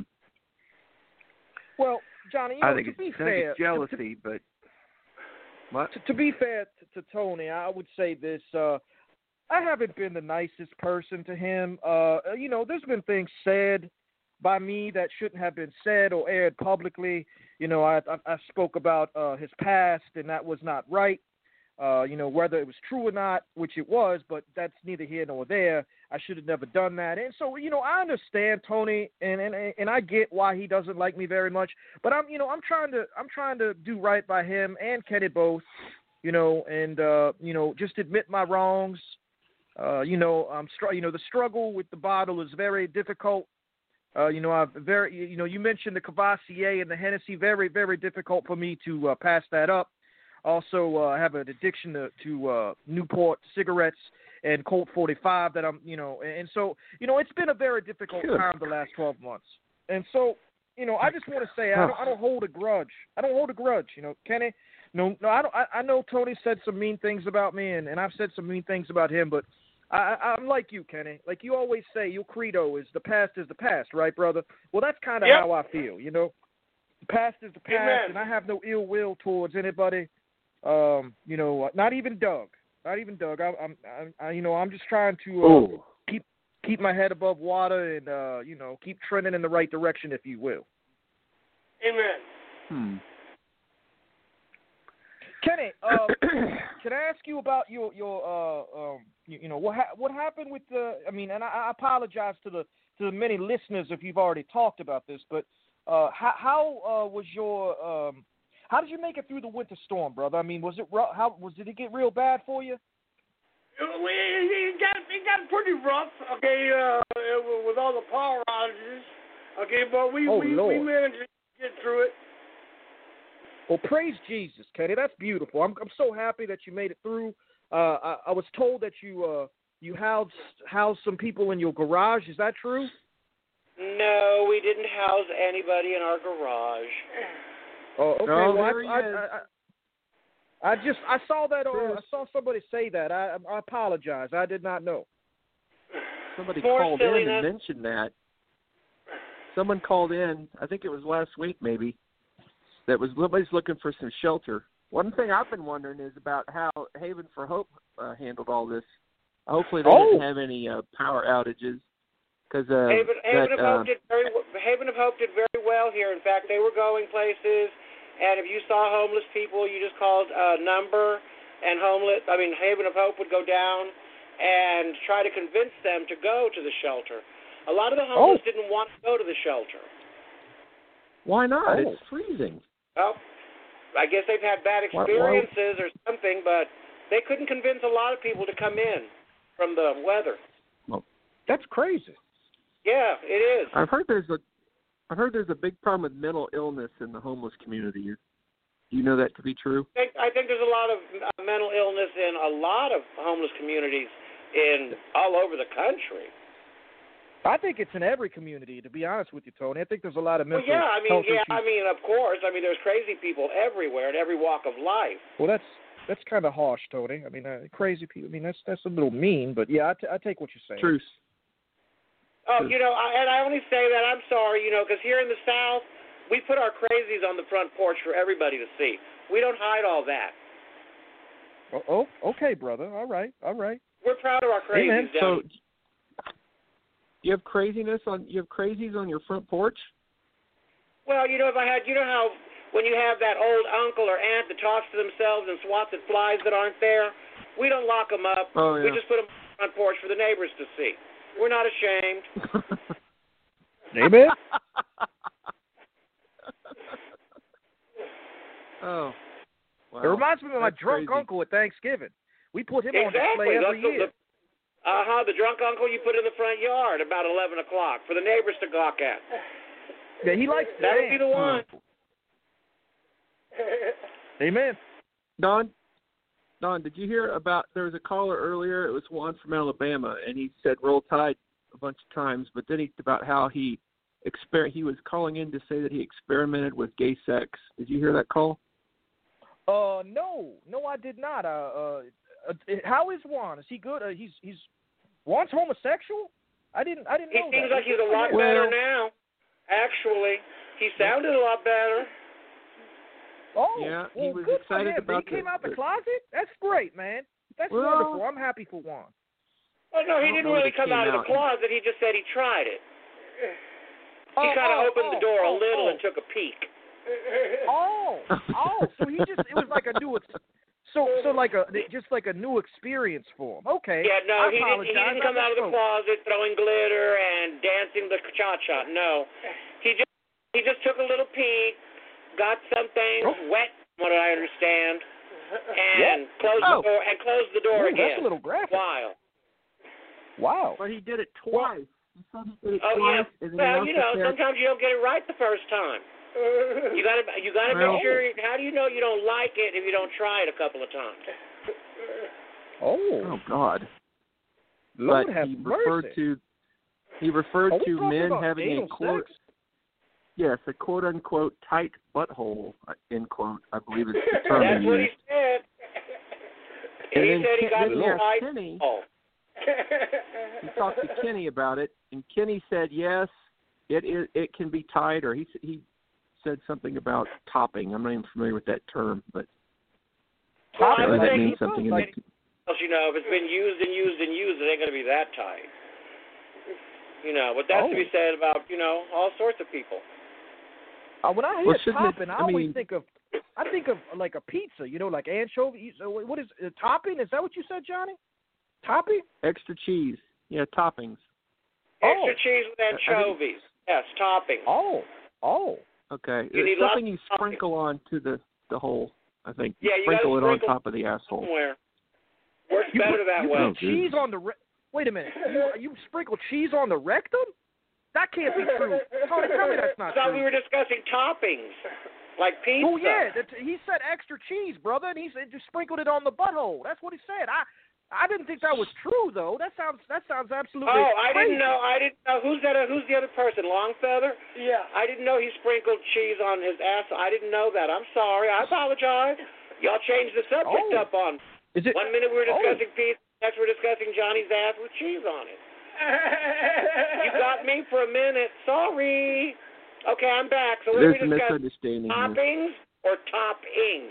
well, Johnny, I think to be it's fair, jealousy. But what? To be fair to Tony, I would say this. I haven't been the nicest person to him. There's been things said by me that shouldn't have been said or aired publicly. I spoke about his past, and that was not right. Whether it was true or not, which it was, but that's neither here nor there. I should have never done that. And so, I understand Tony, and I get why he doesn't like me very much. But I'm trying to do right by him and Kenny both, and just admit my wrongs. The struggle with the bottle is very difficult. You mentioned the Cavassier and the Hennessy, very, very difficult for me to pass that up. Also, I have an addiction to Newport cigarettes and Colt 45 that and so, it's been a very difficult time the last 12 months. And so, I just want to say I don't hold a grudge. Kenny. No, I know Tony said some mean things about me, and I've said some mean things about him, but I'm like you, Kenny. Like you always say, your credo is the past, right, brother? Well, that's kind of how I feel, The past is the past, Amen. and I have no ill will towards anybody. Not even Doug. I'm just trying to keep my head above water and keep trending in the right direction, if you will. Amen. Kenny, can I ask you about your what happened with and I apologize to the many listeners if you've already talked about this, but how was your how did you make it through the winter storm, brother? I mean, was it did it get real bad for you? It got pretty rough, okay, with all the power outages, okay, but we managed to get through it. Well, praise Jesus, Kenny. That's beautiful. I'm so happy that you made it through. I was told that you housed some people in your garage. Is that true? No, we didn't house anybody in our garage. Oh, okay. No, well, I saw that. I saw somebody say that. I apologize. I did not know. Somebody More called silliness. in and mentioned that. Someone called in. I think it was last week, maybe. Somebody's looking for some shelter. One thing I've been wondering is about how Haven for Hope handled all this. Hopefully they didn't have any power outages. Cause, Haven of Hope did very well here. In fact, they were going places, and if you saw homeless people, you just called a number, and Haven of Hope would go down and try to convince them to go to the shelter. A lot of the homeless didn't want to go to the shelter. Why not? It's freezing. Well, I guess they've had bad experiences or something, but they couldn't convince a lot of people to come in from the weather. Well, that's crazy. Yeah, it is. I've heard there's a big problem with mental illness in the homeless community. Do you know that to be true? I think there's a lot of mental illness in a lot of homeless communities all over the country. I think it's in every community, to be honest with you, Tony. I think there's a lot of mental health issues. Of course. There's crazy people everywhere in every walk of life. Well, that's kind of harsh, Tony. Crazy people. That's a little mean, but yeah, I take what you're saying. Truth. Oh, and I only say that, I'm sorry, because here in the South, we put our crazies on the front porch for everybody to see. We don't hide all that. Oh, okay, brother. All right. We're proud of our crazies. So, you have crazies on your front porch? Well, how when you have that old uncle or aunt that talks to themselves and swats at flies that aren't there, we don't lock them up. Oh, yeah. We just put them on the front porch for the neighbors to see. We're not ashamed. Amen. Oh. Wow. It reminds me of my drunk crazy. uncle at Thanksgiving. We put him on display every year. The drunk uncle you put in the front yard about 11 o'clock for the neighbors to gawk at. Yeah, he likes to That would be the one. Amen. Don, did you hear about, there was a caller earlier, it was Juan from Alabama, and he said Roll Tide a bunch of times, but then about how he was calling in to say that he experimented with gay sex. Did you hear that call? No, I did not. How is Juan? Is he good? Juan's homosexual? I didn't know that. He seems like he's a lot better now. Actually, he sounded a lot better. Oh, yeah, well, he was good excited for him. about he came out the closet? That's great, man. That's wonderful. I'm happy for Juan. Well, no, he didn't really come out of the closet. He just said he tried it. He kind of opened the door a little and took a peek. So it was like a new, just like a new experience for him. Okay. Yeah, no, he didn't come out of the spoke. closet throwing glitter and dancing the cha-cha. No, he just took a little peek, got something wet, from what I understand, and closed the door again. That's a little graphic. Wow. But he did it twice. He said he did it twice. Yeah. Well, sometimes you don't get it right the first time. You gotta make sure. How do you know you don't like it if you don't try it a couple of times? Oh God! Lord but have mercy. He referred to men having a quote. Yes, a quote unquote tight butthole, end quote. I believe it's the term That's he what used. he said. He said he got a tight butthole. He talked to Kenny about it, and Kenny said yes, it can be tight, or he said something about topping. I'm not even familiar with that term, but that means something. If it's been used, it ain't going to be that tight. But that's to be said about, all sorts of people. When I hear topping, I always think of like a pizza, like anchovy. What is topping? Is that what you said, Johnny? Topping? Extra cheese. Yeah, toppings. Extra cheese with anchovies. Yes, topping. Oh. Okay. It's something you sprinkle onto the hole, I think. Yeah, you sprinkle it on top of the asshole. Somewhere. Works better that way. Cheese on the wait a minute. You sprinkle cheese on the rectum? That can't be true. Tony, tell me that's not true. I thought true. we were discussing toppings, like pizza. Oh yeah, he said extra cheese, brother, and he said just sprinkled it on the butthole. That's what he said. I didn't think that was true though. That sounds absolutely. Oh, I crazy. didn't know. Who's the other person? Longfeather? Yeah. I didn't know he sprinkled cheese on his ass. I didn't know that. I'm sorry. I apologize. Y'all changed the subject up on. Is it? 1 minute we were discussing pizza, next we're discussing Johnny's ass with cheese on it. You got me for a minute. Sorry. Okay, I'm back. So There's what are we a discussing? misunderstanding. Toppings or topping?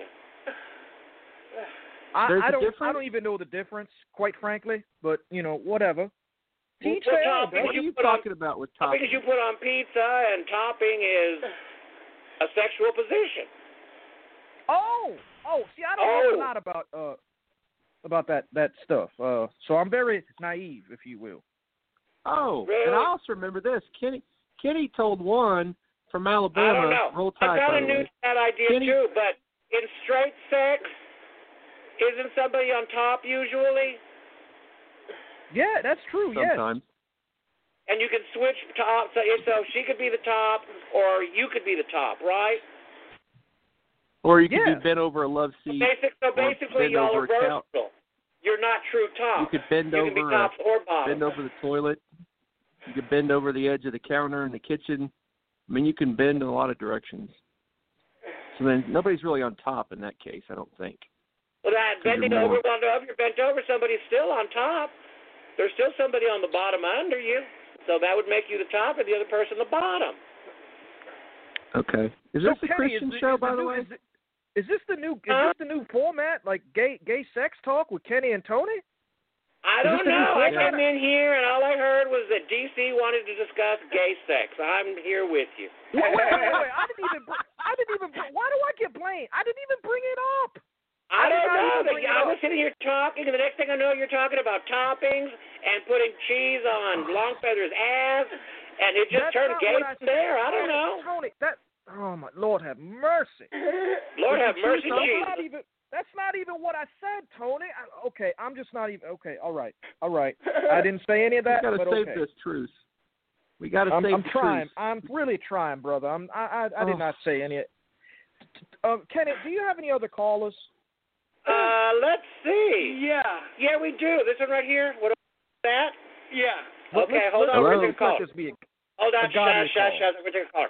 I don't even know the difference, quite frankly. But whatever. What are you talking about with topping? Toppings you put on pizza, and topping is a sexual position. Oh, see, I don't know a lot about about that stuff. So I'm very naive, if you will. Oh, Really? and I also remember this. Kenny told one from Alabama. I don't know. Roll Tide, I kind by of the knew way. that idea Kenny- too, but in straight sex, isn't somebody on top usually? Yeah, that's true. Yes. Sometimes. And you can switch top, so she could be the top, or you could be the top, right? Or you could Yeah. be bent over a love seat. So basically, bend y'all over are a couch. versatile. You're not true top. You could bend you over can be tops or bottoms. bend over the toilet. You could bend over the edge of the counter in the kitchen. I mean, you can bend in a lot of directions. So then nobody's really on top in that case, I don't think. Well, that bending you're more- over, if you're bent over, somebody's still on top. There's still somebody on the bottom under you. So that would make you the top and the other person the bottom. Okay. Is So, this a Kenny, Christian show, by the way? Is this the new format, like gay sex talk with Kenny and Tony? I don't know. I came in here and all I heard was that DC wanted to discuss gay sex. I'm here with you. Wait. I didn't even. Why do I get blamed? I didn't even bring it up. I don't know. bring it I up. was sitting here talking, and the next thing I know, you're talking about toppings and putting cheese on Longfeather's ass, and it just That's turned not gay what I from there. I don't know. Tony, oh my Lord, have mercy. Lord have mercy, Jesus. That's not even what I said, Tony. Okay, I'm just not even. Okay, all right. I didn't say any of that. We got to but save okay. this truce. We got to save I'm the trying. truce. I'm really trying, brother. I did not say any. Kenny, do you have any other callers? Let's see. Yeah, we do. This one right here. What is that? yeah. Okay, hold on. Hello? We're going to call. Let this be Hold on. a godly call. We're going to call.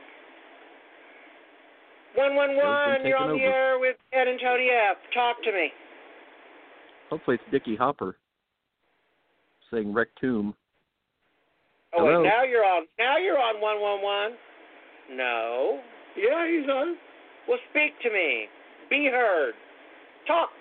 111, you're on the air with Ed and Tony F. Talk to me. Hopefully it's Dickie Hopper saying Rectum. Oh, Hello? wait, now you're on 111. No. Yeah, he's on. Well, speak to me. Be heard. Talk.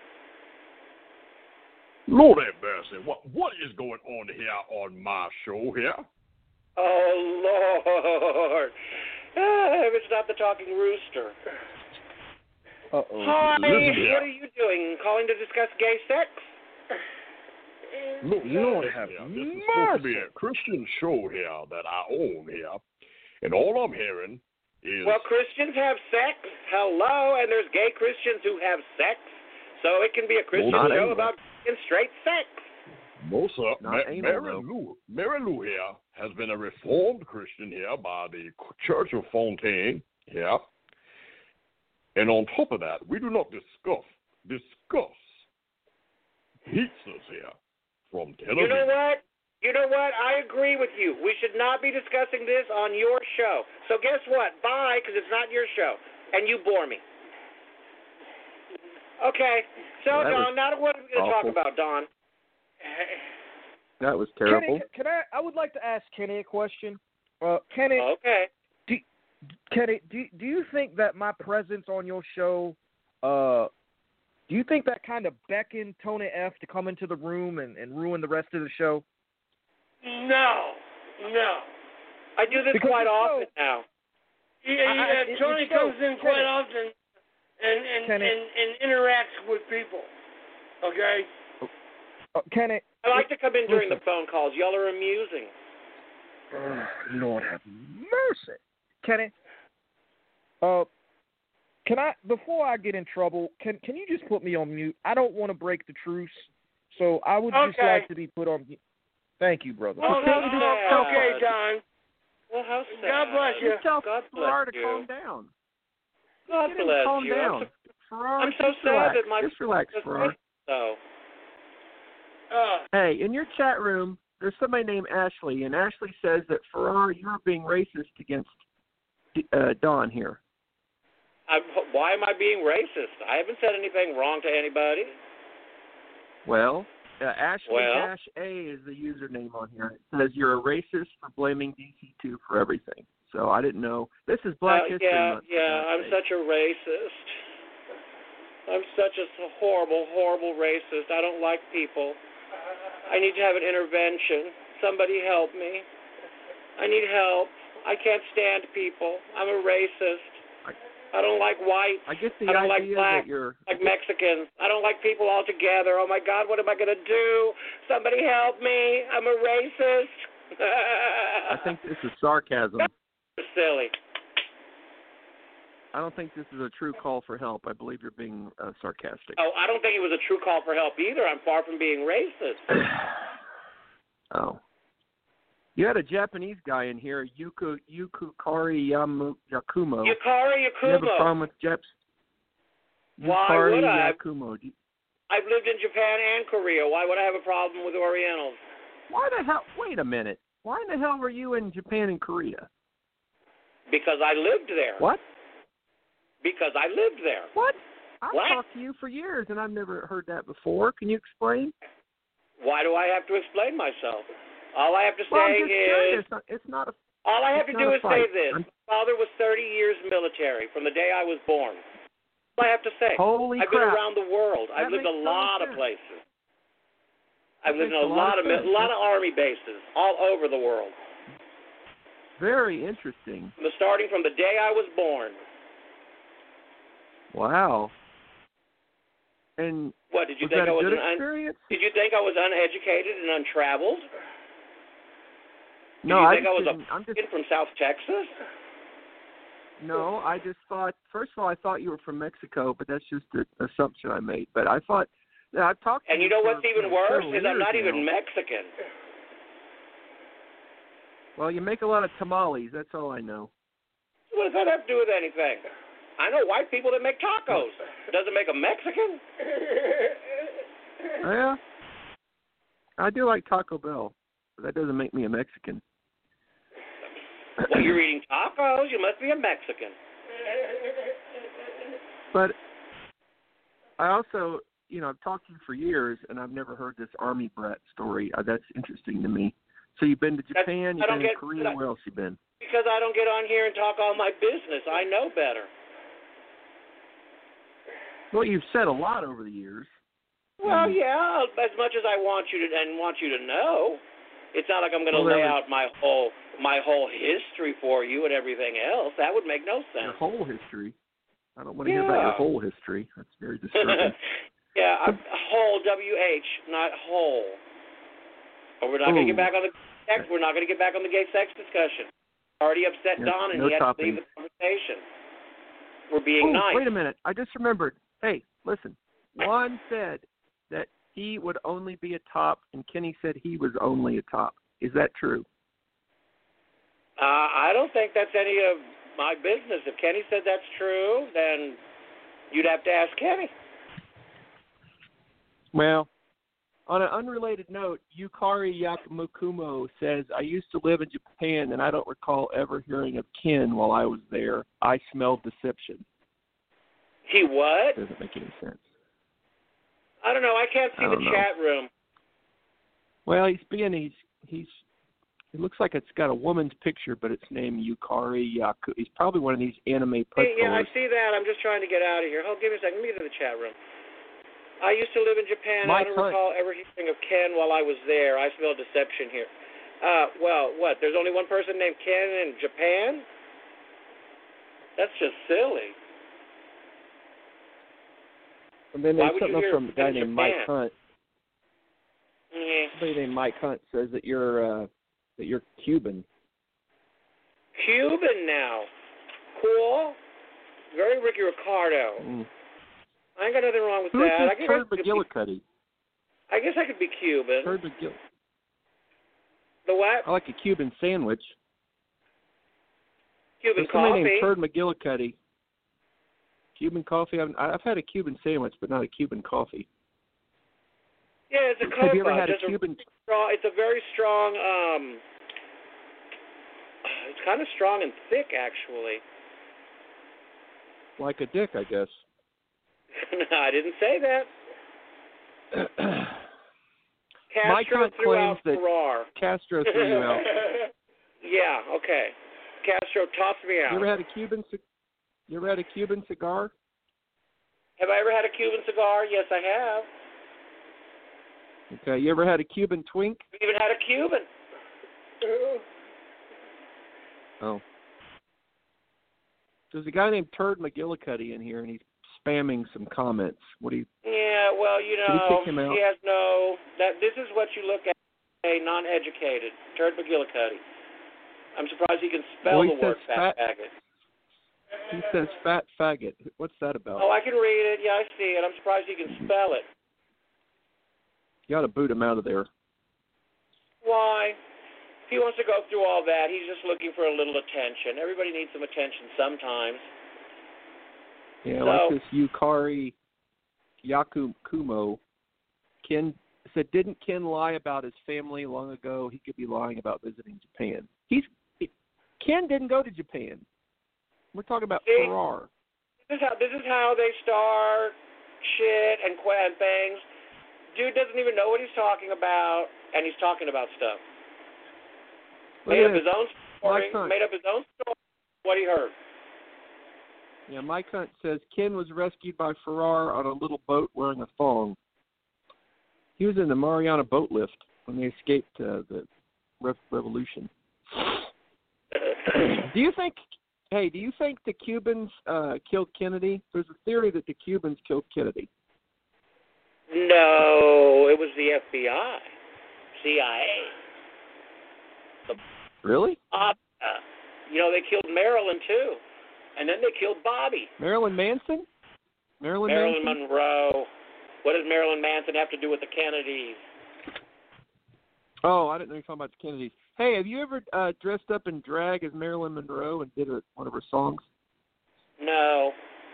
Lord have mercy. What is going on here on my show here? Oh, Lord. It's not the talking rooster. Uh-oh. Hi, Listen here. what are you doing? Calling to discuss gay sex? Look, Lord listen have here. This is supposed to be mercy. a Christian show here that I own here. And all I'm hearing is... Well, Christians have sex. Hello, and there's gay Christians who have sex. So it can be a Christian not show anal. about straight sex. No, sir. Not anal, Mary Lou here has been a Reformed Christian here by the Church of Fontaine here. And on top of that, we do not discuss pizzas here from television. You know what? I agree with you. We should not be discussing this on your show. So guess what? Bye, because it's not your show. And you bore me. Okay. So, Well, Don, now what are we going to talk awful. about, Don? That was terrible. Kenny, I would like to ask Kenny a question. Kenny, Okay. Kenny, do you think that my presence on your show, do you think that kind of beckoned Tony F to come into the room and ruin the rest of the show? No. I do this Because quite you often know- now. Yeah, Tony it shows. comes in quite often and interacts with people. Okay? Kenny, I like to come in during the listen. phone calls. Y'all are amusing. Lord have mercy. Kenny, can I, before I get in trouble, can you just put me on mute? I don't want to break the truce, so I would just Okay. like to be put on mute. Thank you, brother. Oh, okay, Don. Well, how sad. God bless you. Just tell God Farrar bless to you. calm down. God Get him to bless calm you. down. Farrar, I'm so just sad relax. that my Just relax, Farrar. So. Hey, in your chat room, there's somebody named Ashley, and Ashley says that Farrar, you're being racist against Don here. Why am I being racist? I haven't said anything wrong to anybody. Well, Ashley Well? -A is the username on here. It says you're a racist for blaming DC2 for everything. So I didn't know. This is Black History Month. for Yeah, God's I'm sake. such a racist. I'm such a horrible, horrible racist. I don't like people. I need to have an intervention. Somebody help me. I need help. I can't stand people. I'm a racist. I don't like whites. I get the I don't idea like black, that you're like Mexicans. I don't like people all together. Oh my God, what am I going to do? Somebody help me. I'm a racist. I think this is sarcasm. Silly. I don't think this is a true call for help. I believe you're being sarcastic. Oh, I don't think it was a true call for help either. I'm far from being racist. Oh. You had a Japanese guy in here, Yukari Yakumo. Yukari You have a Yakumo. problem with Japs? Why would I? Yakumo. I've lived in Japan and Korea. Why would I have a problem with Orientals? Why the hell? Wait a minute. Why in the hell were you in Japan and Korea? Because I lived there. What? Because I lived there. What? I've What? talked to you for years, and I've never heard that before. Can you explain? Why do I have to explain myself? All I have to Well, say I'm just curious. is, It's not a. all I have to it's do not is a say fight. this. My father was 30 years military from the day I was born. That's all I have to say. Holy I've crap. been around the world. I've lived a makes lot total of sense. places. That I've lived in makes a lot of sense. army bases all over the world. Very interesting. Starting from the day I was born. Wow. And What did you was think that I a was? good experience? Did you think I was uneducated and untraveled? No, Did you I think I was didn't. I'm just. kid from South Texas? No, I just thought. First of all, I thought you were from Mexico, but that's just an assumption I made. But I thought. I've talked to And you know what's for, even worse several is I'm years not even now. Mexican. Well, you make a lot of tamales. That's all I know. What does that have to do with anything? I know white people that make tacos. It doesn't make them Mexican. Yeah. I do like Taco Bell, but that doesn't make me a Mexican. Well, you're eating tacos. You must be a Mexican. But I also, I've talked to you for years, and I've never heard this Army brat story. That's interesting to me. So you've been to Japan, you've been to Korea. Where else you been? Because I don't get on here and talk all my business. I know better. Well, you've said a lot over the years. Well, yeah, as much as I want you to know. It's not like I'm going to lay out my whole history for you and everything else. That would make no sense. Your whole history? I don't want to hear about your whole history. That's very disturbing. Yeah, whole, W-H, not whole. But we're not going to get back on the sex. We're not going to get back on the gay sex discussion. Already upset Don, and he had to leave the conversation. We're being nice. Wait a minute. I just remembered. Hey, listen. Juan said that he would only be a top, and Kenny said he was only a top. Is that true? I don't think that's any of my business. If Kenny said that's true, then you'd have to ask Kenny. Well, on an unrelated note, Yukari Yakumo says, I used to live in Japan, and I don't recall ever hearing of Ken while I was there. I smelled deception. He what? Doesn't make any sense. I don't know. I can't see the chat room. Well, he looks like it's got a woman's picture, but it's named Yukari Yaku. He's probably one of these anime put Yeah, I see that. I'm just trying to get out of here. Hold, give me a second. Let me get to the chat room. I used to live in Japan. I don't recall ever hearing of Ken while I was there. I smell deception here. Well, what? There's only one person named Ken in Japan? That's just silly. And then there's something else from a guy named Mike Hunt. Yeah. Somebody named Mike Hunt says that you're Cuban. Cuban now. Cool. Very Ricky Ricardo. I ain't got nothing wrong with that. Who's Turd McGillicuddy? I guess I could be Cuban. Turd McGillicuddy. The what? I like a Cuban sandwich. Cuban There's somebody coffee. named Turd McGillicuddy. Cuban coffee? I've had a Cuban sandwich, but not a Cuban coffee. Yeah, it's a cocoa. Have you ever had a Cuban? It's a very strong. It's kind of strong and thick, actually. Like a dick, I guess. No, I didn't say that. Mike Hunt claims that Castro threw you out. Yeah, okay. Castro tossed me out. You ever had a Cuban cigar? Have I ever had a Cuban cigar? Yes, I have. Okay. You ever had a Cuban twink? I've even had a Cuban. Oh. There's a guy named Turd McGillicuddy in here, and he's spamming some comments. What do you? Yeah, well, Did he kick him out? he has no. This is what you look at, a non-educated Turd McGillicuddy. I'm surprised he can spell the word fat faggot. He says fat faggot. What's that about? Oh, I can read it. Yeah, I see it. I'm surprised he can spell it. You got to boot him out of there. Why? If he wants to go through all that, he's just looking for a little attention. Everybody needs some attention sometimes. Yeah, like this Yukari Yakumo. Ken said, didn't Ken lie about his family long ago? He could be lying about visiting Japan. Ken didn't go to Japan. We're talking about Farrar. This is how they start shit and things. Dude doesn't even know what he's talking about, and he's talking about stuff. Made up his own story. What he heard. Yeah, Mike Hunt says Ken was rescued by Farrar on a little boat wearing a thong. He was in the Mariana boat lift when they escaped the revolution. Do you think the Cubans killed Kennedy? There's a theory that the Cubans killed Kennedy. No, it was the FBI, CIA. Really? They killed Marilyn too, and then they killed Bobby. Marilyn Manson? Marilyn Monroe. What does Marilyn Manson have to do with the Kennedys? Oh, I didn't know you were talking about the Kennedys. Hey, have you ever dressed up in drag as Marilyn Monroe and did one of her songs? No.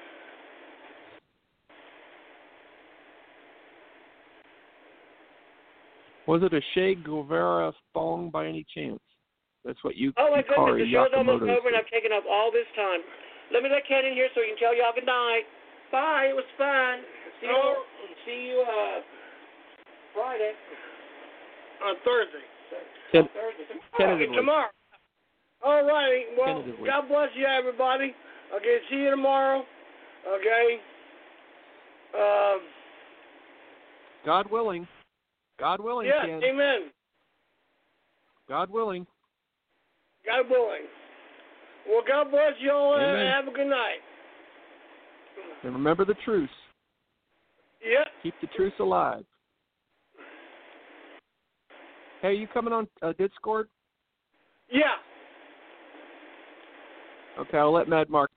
Was it a Che Guevara thong by any chance? That's what you. Oh my goodness, the show's almost over and said. I've taken up all this time. Let me let Ken in here so he can tell y'all good night. Bye. It was fun. See you Friday. On Thursday. Tentatively. Tomorrow. All righty. Well, Tentatively. God bless you, everybody. Okay, see you tomorrow. Okay. God willing. God willing, yes, Ken. amen. God willing. God willing. Well, God bless you all and Amen. have a good night. And remember the truce. Yep. Keep the truce alive. Hey, you coming on Discord? Yeah. Okay, I'll let Mad Mark